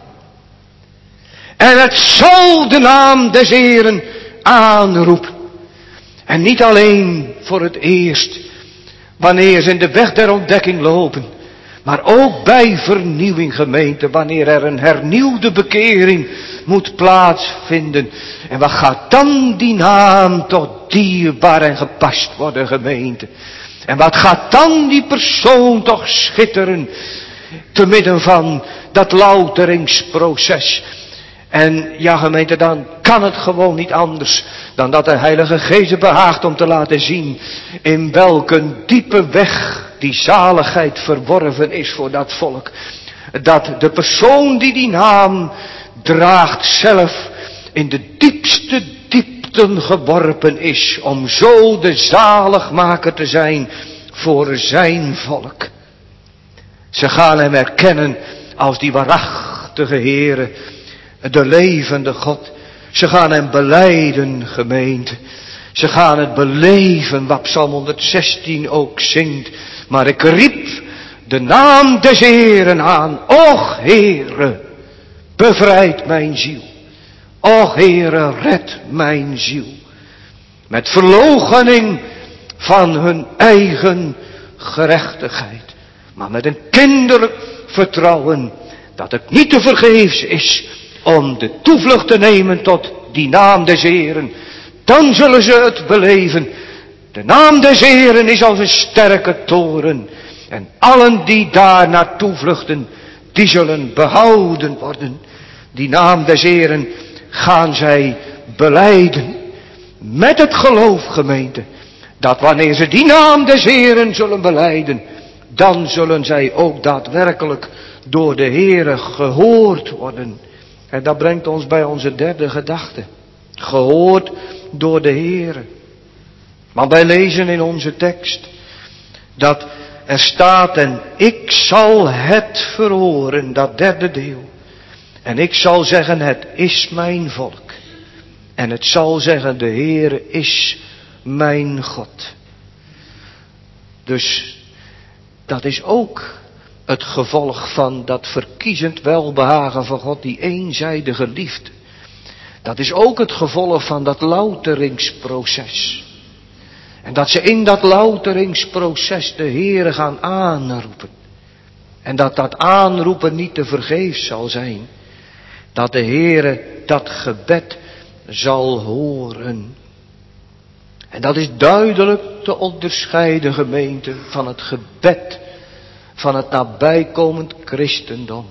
En het zal de naam des Heeren aanroepen. En niet alleen voor het eerst, wanneer ze in de weg der ontdekking lopen. Maar ook bij vernieuwing, gemeente, wanneer er een hernieuwde bekering moet plaatsvinden. En wat gaat dan die naam toch dierbaar en gepast worden, gemeente. En wat gaat dan die persoon toch schitteren, te midden van dat louteringsproces. En ja, gemeente, dan kan het gewoon niet anders dan dat de Heilige Geest het behaagt om te laten zien in welke diepe weg die zaligheid verworven is voor dat volk. Dat de persoon die die naam draagt zelf in de diepste diepten geworpen is om zo de zaligmaker te zijn voor zijn volk. Ze gaan hem erkennen als die waarachtige Heere, de levende God. Ze gaan hem belijden, gemeente. Ze gaan het beleven wat Psalm 116 ook zingt. Maar ik riep de naam des Heeren aan. Och Heere, bevrijd mijn ziel. Och Heere, red mijn ziel. Met verloochening van hun eigen gerechtigheid. Maar met een kinderlijk vertrouwen dat het niet te vergeefs is om de toevlucht te nemen tot die naam des Heeren. Dan zullen ze het beleven. De naam des Heeren is als een sterke toren. En allen die daar naartoe vluchten, die zullen behouden worden. Die naam des Heeren gaan zij belijden. Met het geloof, gemeente. Dat wanneer ze die naam des Heeren zullen belijden, dan zullen zij ook daadwerkelijk door de Heere gehoord worden. En dat brengt ons bij onze derde gedachte. Gehoord door de Heere. Want wij lezen in onze tekst dat er staat: en ik zal het verhoren, dat derde deel. En ik zal zeggen, het is mijn volk. En het zal zeggen, de Heere is mijn God. Dus dat is ook het gevolg van dat verkiezend welbehagen van God, die eenzijdige liefde. Dat is ook het gevolg van dat louteringsproces. En dat ze in dat louteringsproces de Heere gaan aanroepen. En dat dat aanroepen niet te vergeefs zal zijn. Dat de Heere dat gebed zal horen. En dat is duidelijk te onderscheiden, gemeente, van het gebed van het nabijkomend christendom.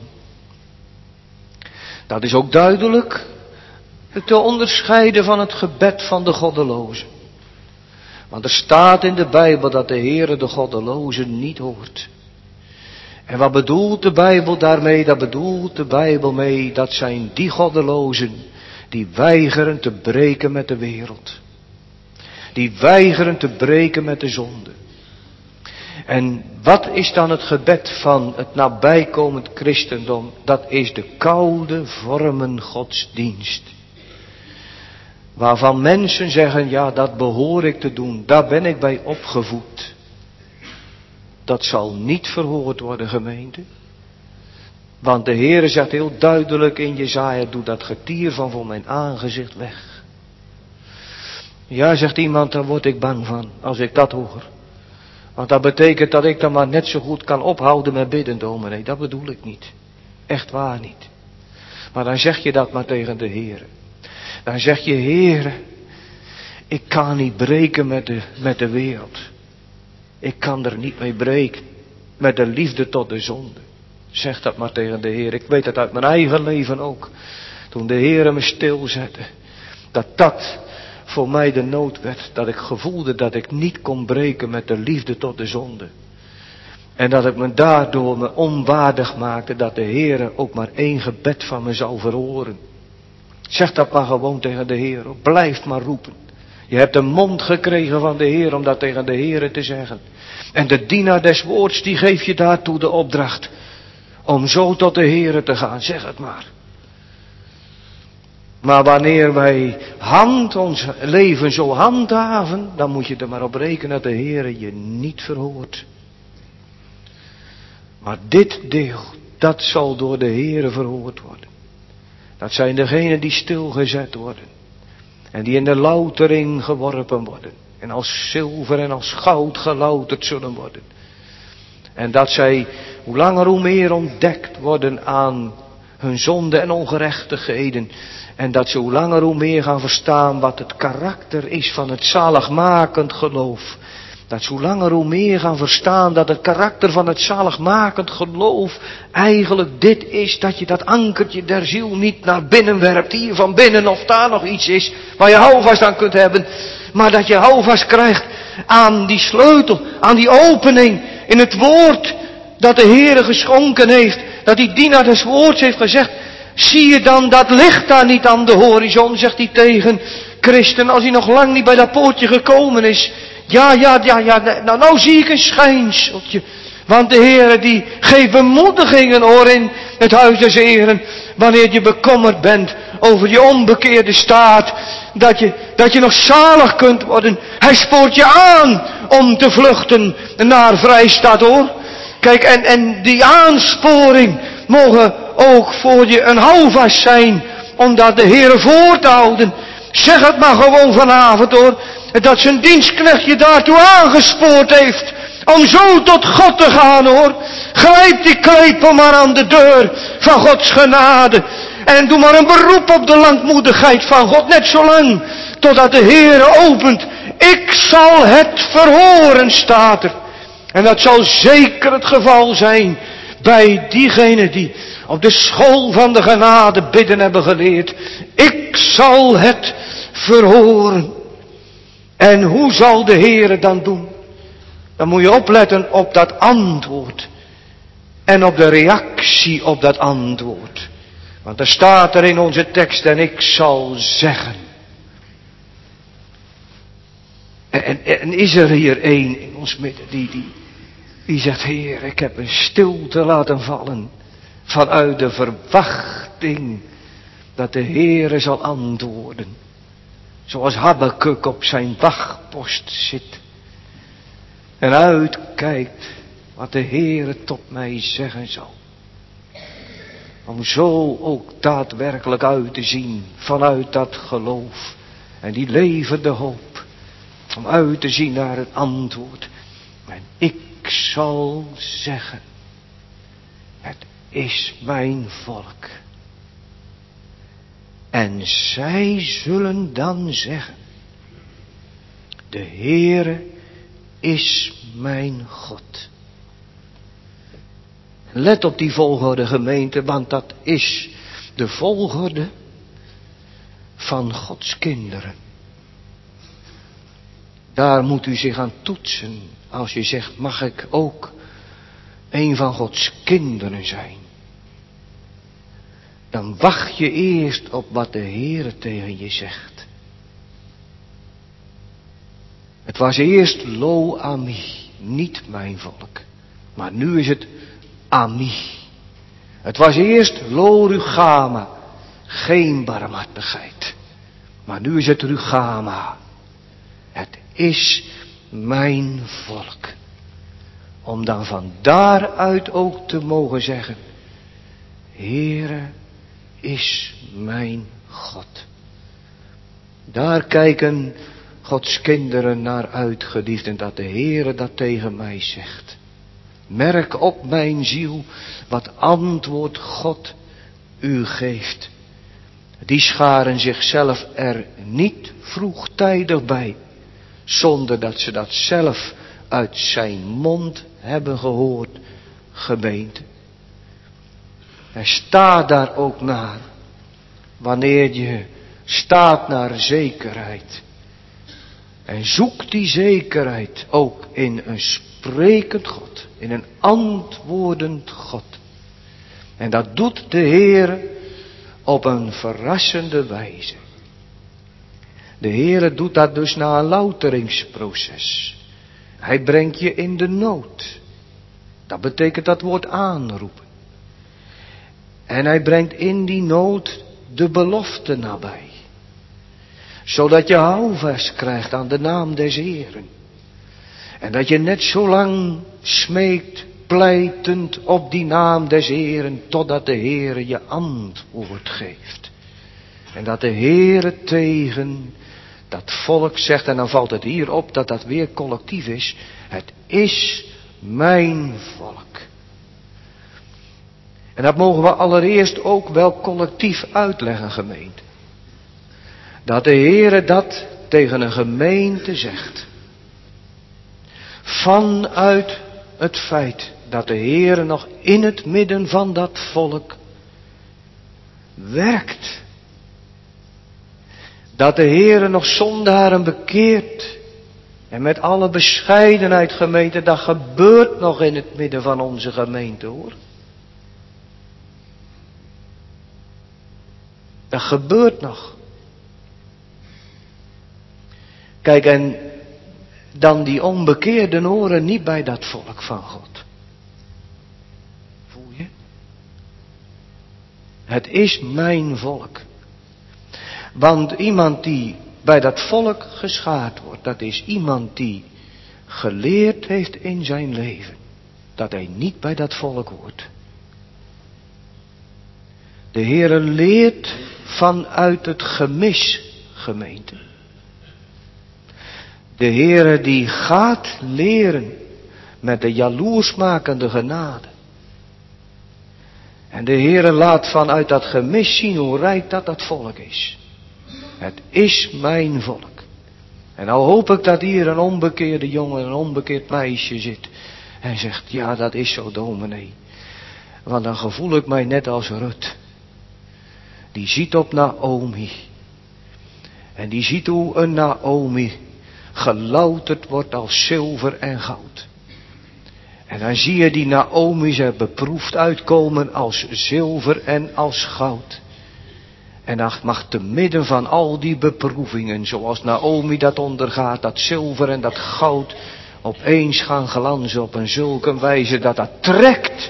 Dat is ook duidelijk te onderscheiden van het gebed van de goddelozen. Want er staat in de Bijbel dat de Heere de goddelozen niet hoort. En wat bedoelt de Bijbel daarmee? Dat bedoelt de Bijbel mee, dat zijn die goddelozen die weigeren te breken met de wereld. Die weigeren te breken met de zonde. En wat is dan het gebed van het nabijkomend christendom? Dat is de koude vormen godsdienst. Waarvan mensen zeggen, ja, dat behoor ik te doen, daar ben ik bij opgevoed. Dat zal niet verhoord worden, gemeente. Want de Heere zegt heel duidelijk in Jesaja, doe dat getier van voor mijn aangezicht weg. Ja, zegt iemand, daar word ik bang van, als ik dat hoor. Want dat betekent dat ik dan maar net zo goed kan ophouden met bidden, dominee. Dat bedoel ik niet. Echt waar niet. Maar dan zeg je dat maar tegen de Heere. Dan zeg je, Heere, ik kan niet breken met de wereld. Ik kan er niet mee breken. Met de liefde tot de zonde. Zeg dat maar tegen de Heer. Ik weet het uit mijn eigen leven ook. Toen de Heere me stilzette. Dat voor mij de nood werd. Dat ik gevoelde dat ik niet kon breken met de liefde tot de zonde. En dat ik me daardoor me onwaardig maakte dat de Heere ook maar 1 gebed van me zou verhoren. Zeg dat maar gewoon tegen de Heer. Blijf maar roepen. Je hebt een mond gekregen van de Heer om dat tegen de Heere te zeggen. En de dienaar des woords die geeft je daartoe de opdracht. Om zo tot de Heere te gaan. Zeg het maar. Maar wanneer wij ons leven zo handhaven. Dan moet je er maar op rekenen dat de Heere je niet verhoort. Maar dit deel. Dat zal door de Heere verhoord worden. Dat zijn degenen die stilgezet worden. En die in de loutering geworpen worden. En als zilver en als goud gelouterd zullen worden. En dat zij hoe langer hoe meer ontdekt worden aan hun zonde en ongerechtigheden. En dat ze hoe langer hoe meer gaan verstaan wat het karakter is van het zaligmakend geloof. Dat ze hoe langer hoe meer gaan verstaan dat het karakter van het zaligmakend geloof eigenlijk dit is, dat je dat ankertje der ziel niet naar binnen werpt, hier van binnen of daar nog iets is waar je houvast aan kunt hebben, maar dat je houvast krijgt aan die sleutel, aan die opening in het woord dat de Heere geschonken heeft, dat die dienaar des woords heeft gezegd. Zie je dan dat licht daar niet aan de horizon, zegt hij tegen Christen, als hij nog lang niet bij dat poortje gekomen is. Ja, nou zie ik een schijnseltje. Want de Heere die geeft bemoedigingen hoor in het huis des Heeren. Wanneer je bekommerd bent over je onbekeerde staat. Dat je nog zalig kunt worden. Hij spoort je aan om te vluchten naar vrijstaat hoor. Kijk, en die aansporing mogen ook voor je een houvast zijn. Om dat de Heere voor te houden. Zeg het maar gewoon vanavond hoor. Dat zijn dienstknecht je daartoe aangespoord heeft. Om zo tot God te gaan hoor. Grijp die klepel maar aan de deur van Gods genade. En doe maar een beroep op de langmoedigheid van God. Net zolang totdat de Heere opent. Ik zal het verhoren staat er. En dat zal zeker het geval zijn bij diegenen die op de school van de genade bidden hebben geleerd. Ik zal het verhoren. En hoe zal de Heere dan doen? Dan moet je opletten op dat antwoord. En op de reactie op dat antwoord. Want er staat er in onze tekst, en ik zal zeggen. En is er hier één in ons midden die zegt, Heer, ik heb een stilte laten vallen. Vanuit de verwachting dat de Heere zal antwoorden. Zoals Habakuk op zijn wachtpost zit. En uitkijkt wat de Heere tot mij zeggen zal. Om zo ook daadwerkelijk uit te zien vanuit dat geloof. En die levende hoop. Om uit te zien naar het antwoord. En ik zal zeggen. Het is mijn volk. En zij zullen dan zeggen. De Heere is mijn God. Let op die volgorde gemeente, want dat is de volgorde van Gods kinderen. Daar moet u zich aan toetsen als je zegt, mag ik ook een van Gods kinderen zijn? Dan wacht je eerst op wat de Heere tegen je zegt. Het was eerst lo ami, niet mijn volk. Maar nu is het ami. Het was eerst lo rugama, geen barmhartigheid. Maar nu is het rugama. Het is mijn volk. Om dan van daaruit ook te mogen zeggen, Heere is mijn God. Daar kijken Gods kinderen naar uit, geliefden, dat de Heere dat tegen mij zegt. Merk op mijn ziel wat antwoord God u geeft. Die scharen zichzelf er niet vroegtijdig bij, zonder dat ze dat zelf uit zijn mond hebben gehoord, gemeente. En sta daar ook naar, wanneer je staat naar zekerheid. En zoek die zekerheid ook in een sprekend God. In een antwoordend God. En dat doet de Heer op een verrassende wijze. De Heer doet dat dus na een louteringsproces. Hij brengt je in de nood. Dat betekent dat woord aanroepen. En hij brengt in die nood de belofte nabij. Zodat je houvast krijgt aan de naam des Heeren. En dat je net zo lang smeekt, pleitend op die naam des Heeren, totdat de Heere je antwoord geeft. En dat de Heere tegen dat volk zegt, en dan valt het hier op dat dat weer collectief is. Het is mijn volk. En dat mogen we allereerst ook wel collectief uitleggen, gemeente. Dat de Heere dat tegen een gemeente zegt. Vanuit het feit dat de Heere nog in het midden van dat volk werkt. Dat de Heere nog zondaren bekeert. En met alle bescheidenheid, gemeente, dat gebeurt nog in het midden van onze gemeente, hoor. Dat gebeurt nog. Kijk, en dan die onbekeerden horen niet bij dat volk van God. Voel je? Het is mijn volk. Want iemand die bij dat volk geschaard wordt, dat is iemand die geleerd heeft in zijn leven dat hij niet bij dat volk hoort. De Heere leert vanuit het gemis, gemeente. De Heere die gaat leren met de jaloersmakende genade. En de Heere laat vanuit dat gemis zien hoe rijk dat volk is. Het is mijn volk. En nou hoop ik dat hier een onbekeerde jongen, een onbekeerd meisje zit. En zegt, ja, dat is zo, dominee. Want dan gevoel ik mij net als Rut. Die ziet op Naomi. En die ziet hoe een Naomi gelouterd wordt als zilver en goud. En dan zie je die Naomi's er beproefd uitkomen als zilver en als goud. En dan mag te midden van al die beproevingen, zoals Naomi dat ondergaat, dat zilver en dat goud opeens gaan glanzen op een zulke wijze dat dat trekt.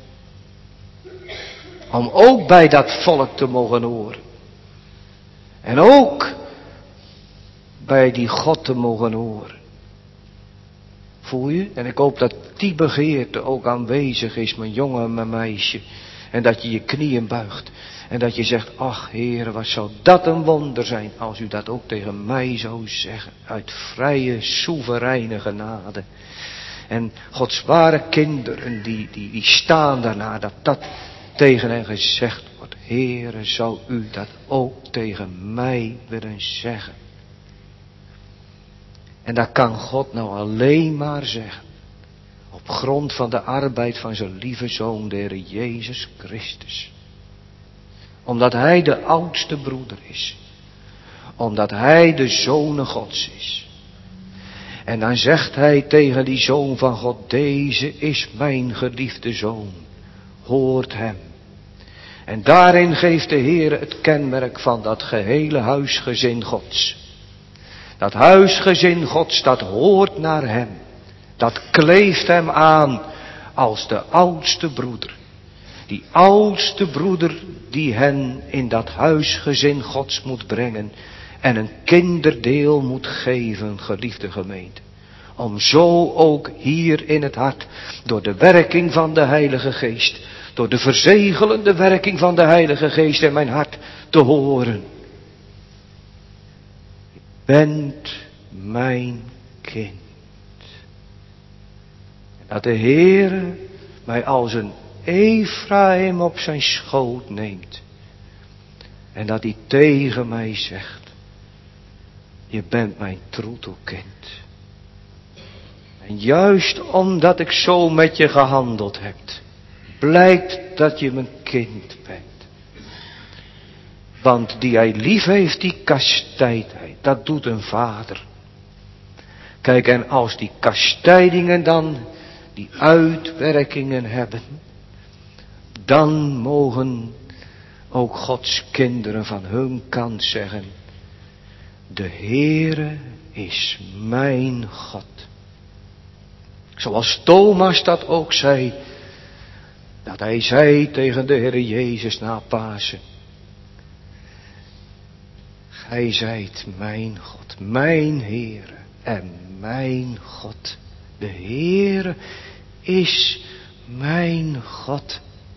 Om ook bij dat volk te mogen horen. En ook bij die God te mogen horen. Voel je? En ik hoop dat die begeerte ook aanwezig is, mijn jongen en mijn meisje. En dat je je knieën buigt. En dat je zegt, ach Heere, wat zou dat een wonder zijn als u dat ook tegen mij zou zeggen. Uit vrije, soevereine genade. En Gods ware kinderen, die staan daarna, dat tegen hen gezegd wordt. Heere, zou u dat ook tegen mij willen zeggen. En dat kan God nou alleen maar zeggen. Op grond van de arbeid van zijn lieve Zoon, de Heer Jezus Christus. Omdat hij de oudste broeder is. Omdat hij de Zoon Gods is. En dan zegt hij tegen die Zoon van God, deze is mijn geliefde Zoon. Hoort hem. En daarin geeft de Heer het kenmerk van dat gehele huisgezin Gods. Dat huisgezin Gods, dat hoort naar hem. Dat kleeft hem aan als de oudste broeder. Die oudste broeder die hen in dat huisgezin Gods moet brengen. En een kinderdeel moet geven, geliefde gemeente. Om zo ook hier in het hart, door de werking van de Heilige Geest. Door de verzegelende werking van de Heilige Geest in mijn hart te horen. Je bent mijn kind. En dat de Heere mij als een Ephraim op zijn schoot neemt. En dat hij tegen mij zegt. Je bent mijn troetelkind. En juist omdat ik zo met je gehandeld heb. Blijkt dat je mijn kind bent. Want die hij lief heeft, die kastijdt hij. Dat doet een vader. Kijk, en als die kastijdingen dan die uitwerkingen hebben, dan mogen ook Gods kinderen van hun kant zeggen, de Heere is mijn God. Zoals Thomas dat ook zei, dat hij zei tegen de Heere Jezus na Pasen, Gij zijt mijn God, mijn Heere en mijn God. De Heere is mijn God.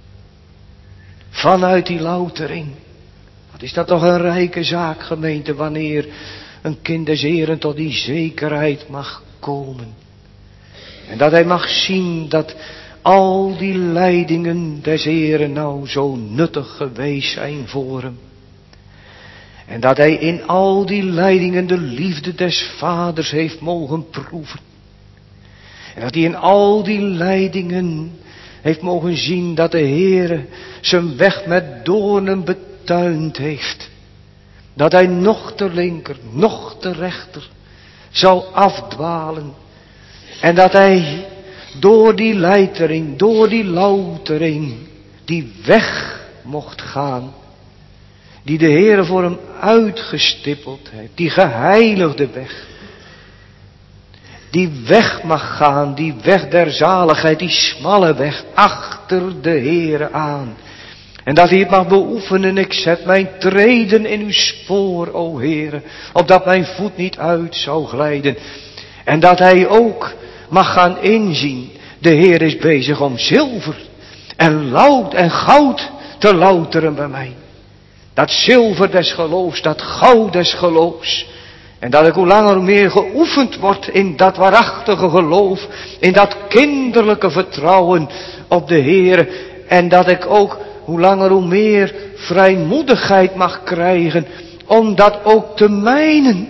Vanuit die loutering. Wat is dat toch een rijke zaak, gemeente, wanneer een kind des Heeren tot die zekerheid mag komen. En dat hij mag zien dat al die leidingen des Heeren nou zo nuttig geweest zijn voor hem. En dat hij in al die leidingen de liefde des Vaders heeft mogen proeven. En dat hij in al die leidingen heeft mogen zien dat de Heere zijn weg met doornen betuind heeft. Dat hij nog te linker, nog te rechter zou afdwalen. En dat hij door die leitering, door die loutering, die weg mocht gaan. Die de Heere voor hem uitgestippeld heeft. Die geheiligde weg. Die weg mag gaan, die weg der zaligheid, die smalle weg achter de Heere aan. En dat hij het mag beoefenen, ik zet mijn treden in uw spoor, o Heere, opdat mijn voet niet uit zou glijden. En dat hij ook mag gaan inzien, de Heer is bezig om zilver en lood en goud te louteren bij mij. Dat zilver des geloofs, dat goud des geloofs. En dat ik hoe langer hoe meer geoefend word in dat waarachtige geloof, in dat kinderlijke vertrouwen op de Heer. En dat ik ook hoe langer hoe meer vrijmoedigheid mag krijgen om dat ook te mijnen.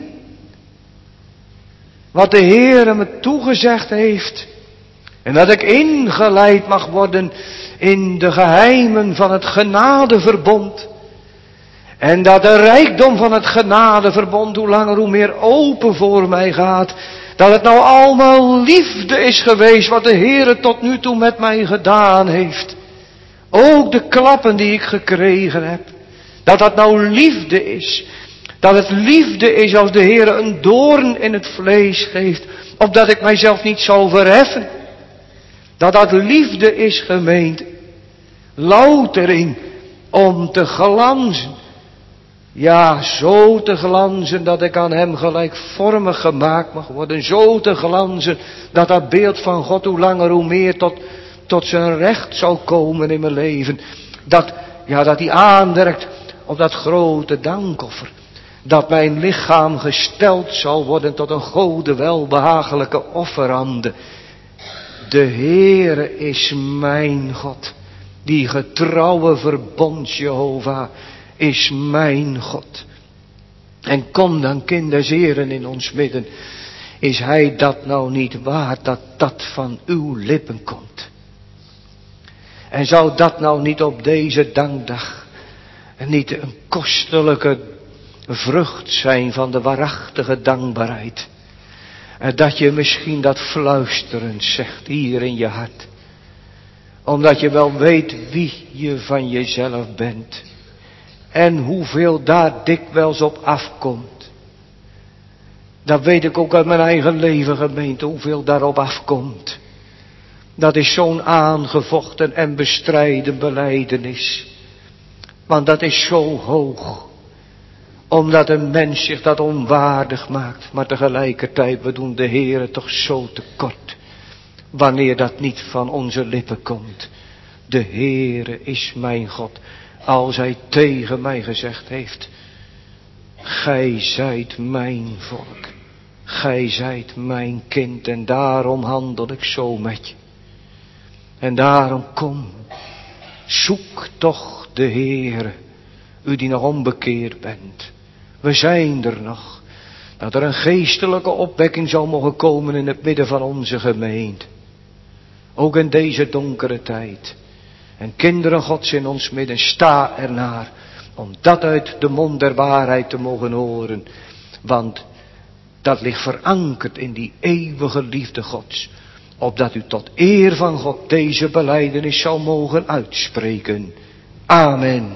Wat de Heer me toegezegd heeft. En dat ik ingeleid mag worden in de geheimen van het genadeverbond. En dat de rijkdom van het genadeverbond hoe langer hoe meer open voor mij gaat. Dat het nou allemaal liefde is geweest wat de Heere tot nu toe met mij gedaan heeft. Ook de klappen die ik gekregen heb. Dat dat nou liefde is. Dat het liefde is als de Heere een doorn in het vlees geeft. Opdat ik mijzelf niet zou verheffen. Dat dat liefde is, gemeente. Loutering om te glanzen. Ja, zo te glanzen dat ik aan hem gelijkvormig gemaakt mag worden. Zo te glanzen dat dat beeld van God hoe langer hoe meer tot zijn recht zou komen in mijn leven. Dat hij aanwerkt op dat grote dankoffer. Dat mijn lichaam gesteld zal worden tot een Gode welbehagelijke offerande. De Heere is mijn God. Die getrouwe verbond Jehovah is mijn God. En kom dan, kinders Heren, in ons midden. Is hij dat nou niet waard dat dat van uw lippen komt? En zou dat nou niet op deze dankdag niet een kostelijke vrucht zijn van de waarachtige dankbaarheid? En dat je misschien dat fluisterend zegt hier in je hart. Omdat je wel weet wie je van jezelf bent. En hoeveel daar dikwijls op afkomt. Dat weet ik ook uit mijn eigen leven, gemeente, hoeveel daarop afkomt. Dat is zo'n aangevochten en bestrijden belijdenis. Want dat is zo hoog. Omdat een mens zich dat onwaardig maakt. Maar tegelijkertijd, we doen de Heere toch zo tekort. Wanneer dat niet van onze lippen komt. De Heere is mijn God. Als hij tegen mij gezegd heeft. Gij zijt mijn volk. Gij zijt mijn kind. En daarom handel ik zo met je. En daarom kom. Zoek toch de Heere. U die nog onbekeerd bent. We zijn er nog. Dat er een geestelijke opwekking zou mogen komen in het midden van onze gemeente. Ook in deze donkere tijd. En kinderen Gods in ons midden, sta ernaar. Om dat uit de mond der waarheid te mogen horen. Want dat ligt verankerd in die eeuwige liefde Gods. opdat u tot eer van God deze belijdenis zou mogen uitspreken. Amen.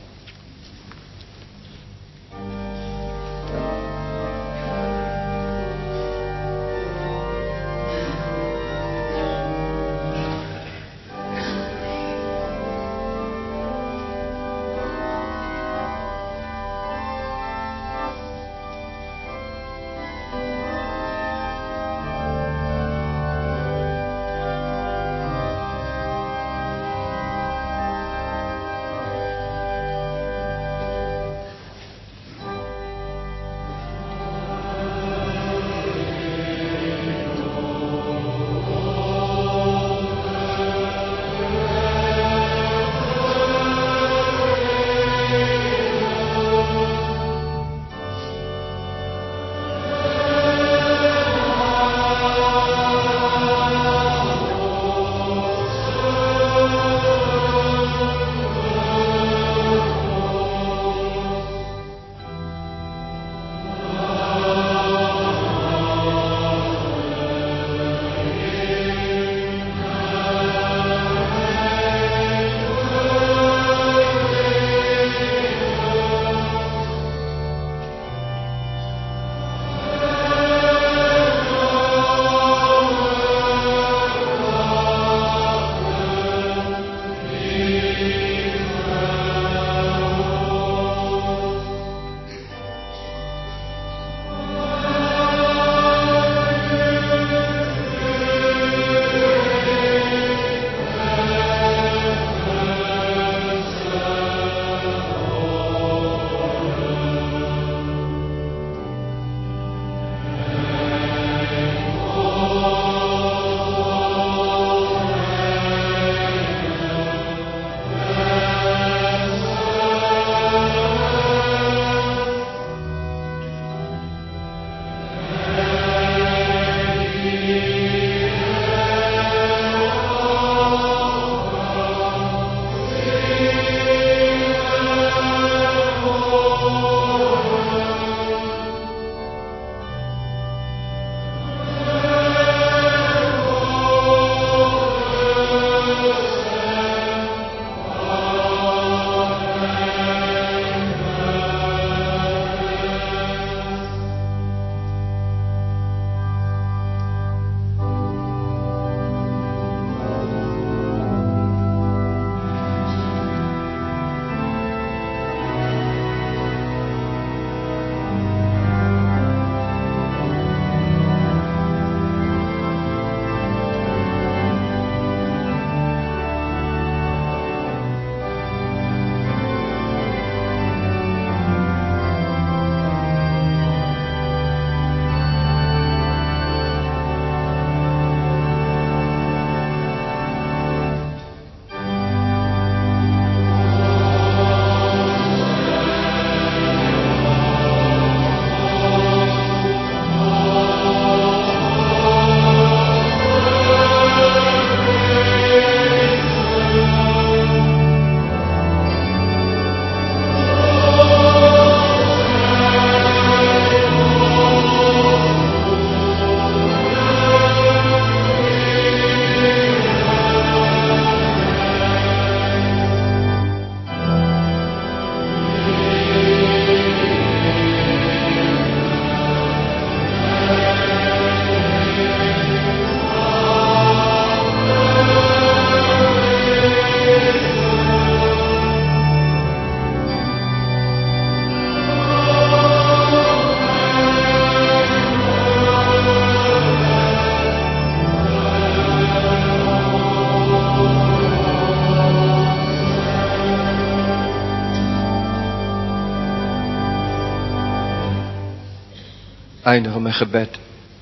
eindigen met gebed.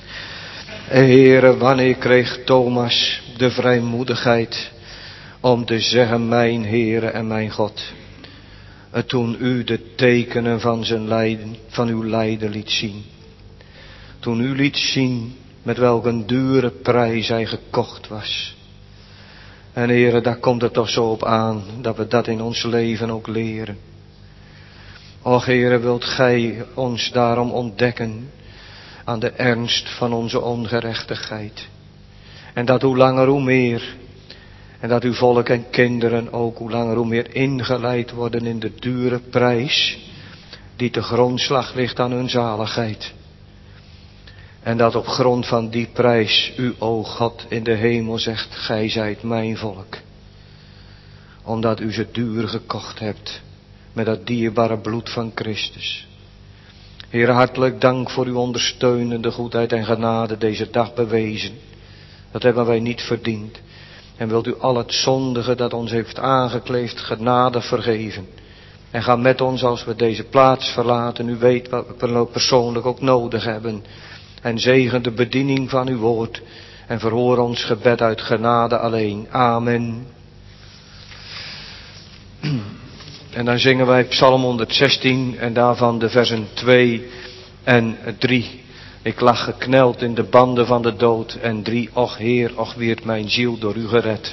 Heere, wanneer kreeg Thomas de vrijmoedigheid om te zeggen, mijn Heere en mijn God. Toen u de tekenen van zijn lijden, van uw lijden liet zien. Toen u liet zien met welk een dure prijs hij gekocht was. En Heere, daar komt het toch zo op aan dat we dat in ons leven ook leren. Och Heere, wilt gij ons daarom ontdekken aan de ernst van onze ongerechtigheid. En dat hoe langer hoe meer. En dat uw volk en kinderen ook hoe langer hoe meer ingeleid worden in de dure prijs die te grondslag ligt aan hun zaligheid. En dat op grond van die prijs u, o God, in de hemel zegt, gij zijt mijn volk. Omdat u ze duur gekocht hebt met dat dierbare bloed van Christus. Heer, hartelijk dank voor uw ondersteunende goedheid en genade deze dag bewezen. Dat hebben wij niet verdiend. En wilt u al het zondige dat ons heeft aangekleefd genade vergeven. En ga met ons als we deze plaats verlaten. U weet wat we persoonlijk ook nodig hebben. En zegen de bediening van uw woord. En verhoor ons gebed uit genade alleen. Amen. En dan zingen wij Psalm 116 en daarvan de versen 2 en 3. Ik lag gekneld in de banden van de dood. En 3, och Heer, och wierd mijn ziel door u gered.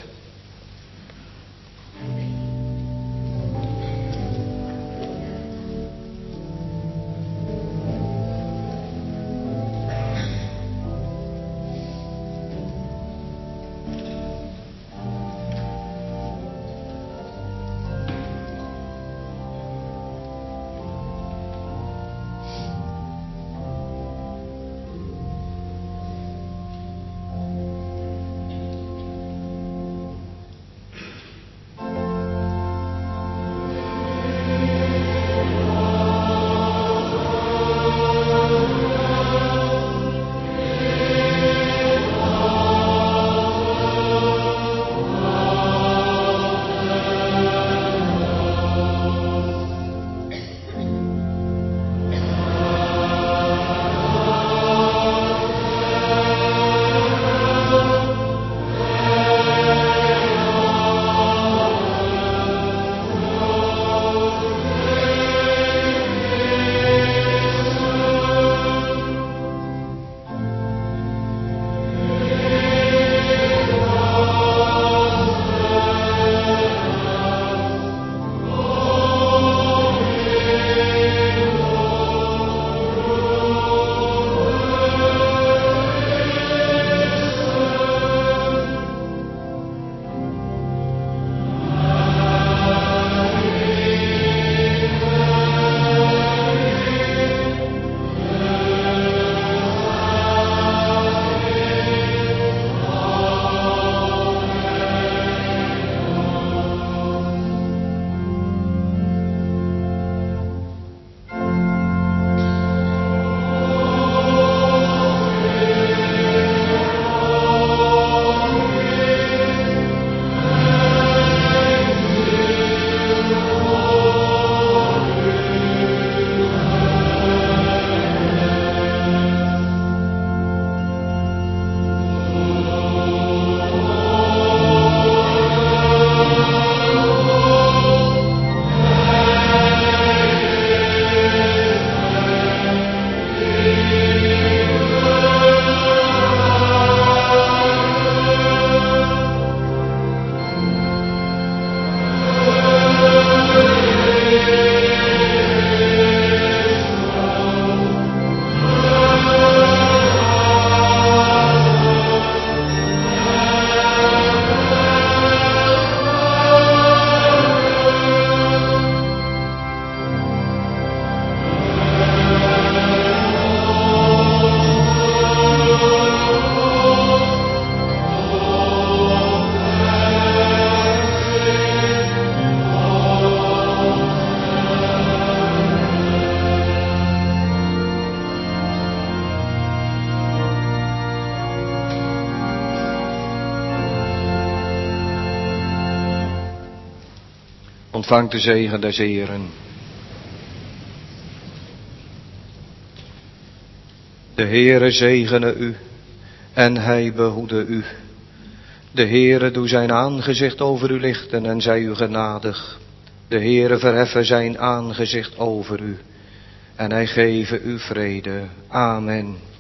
Ontvangt de zegen des Heeren. De Heere zegene u en hij behoede u. De Heere doe zijn aangezicht over u lichten en zij u genadig. De Heere verheffe zijn aangezicht over u en hij geve u vrede. Amen.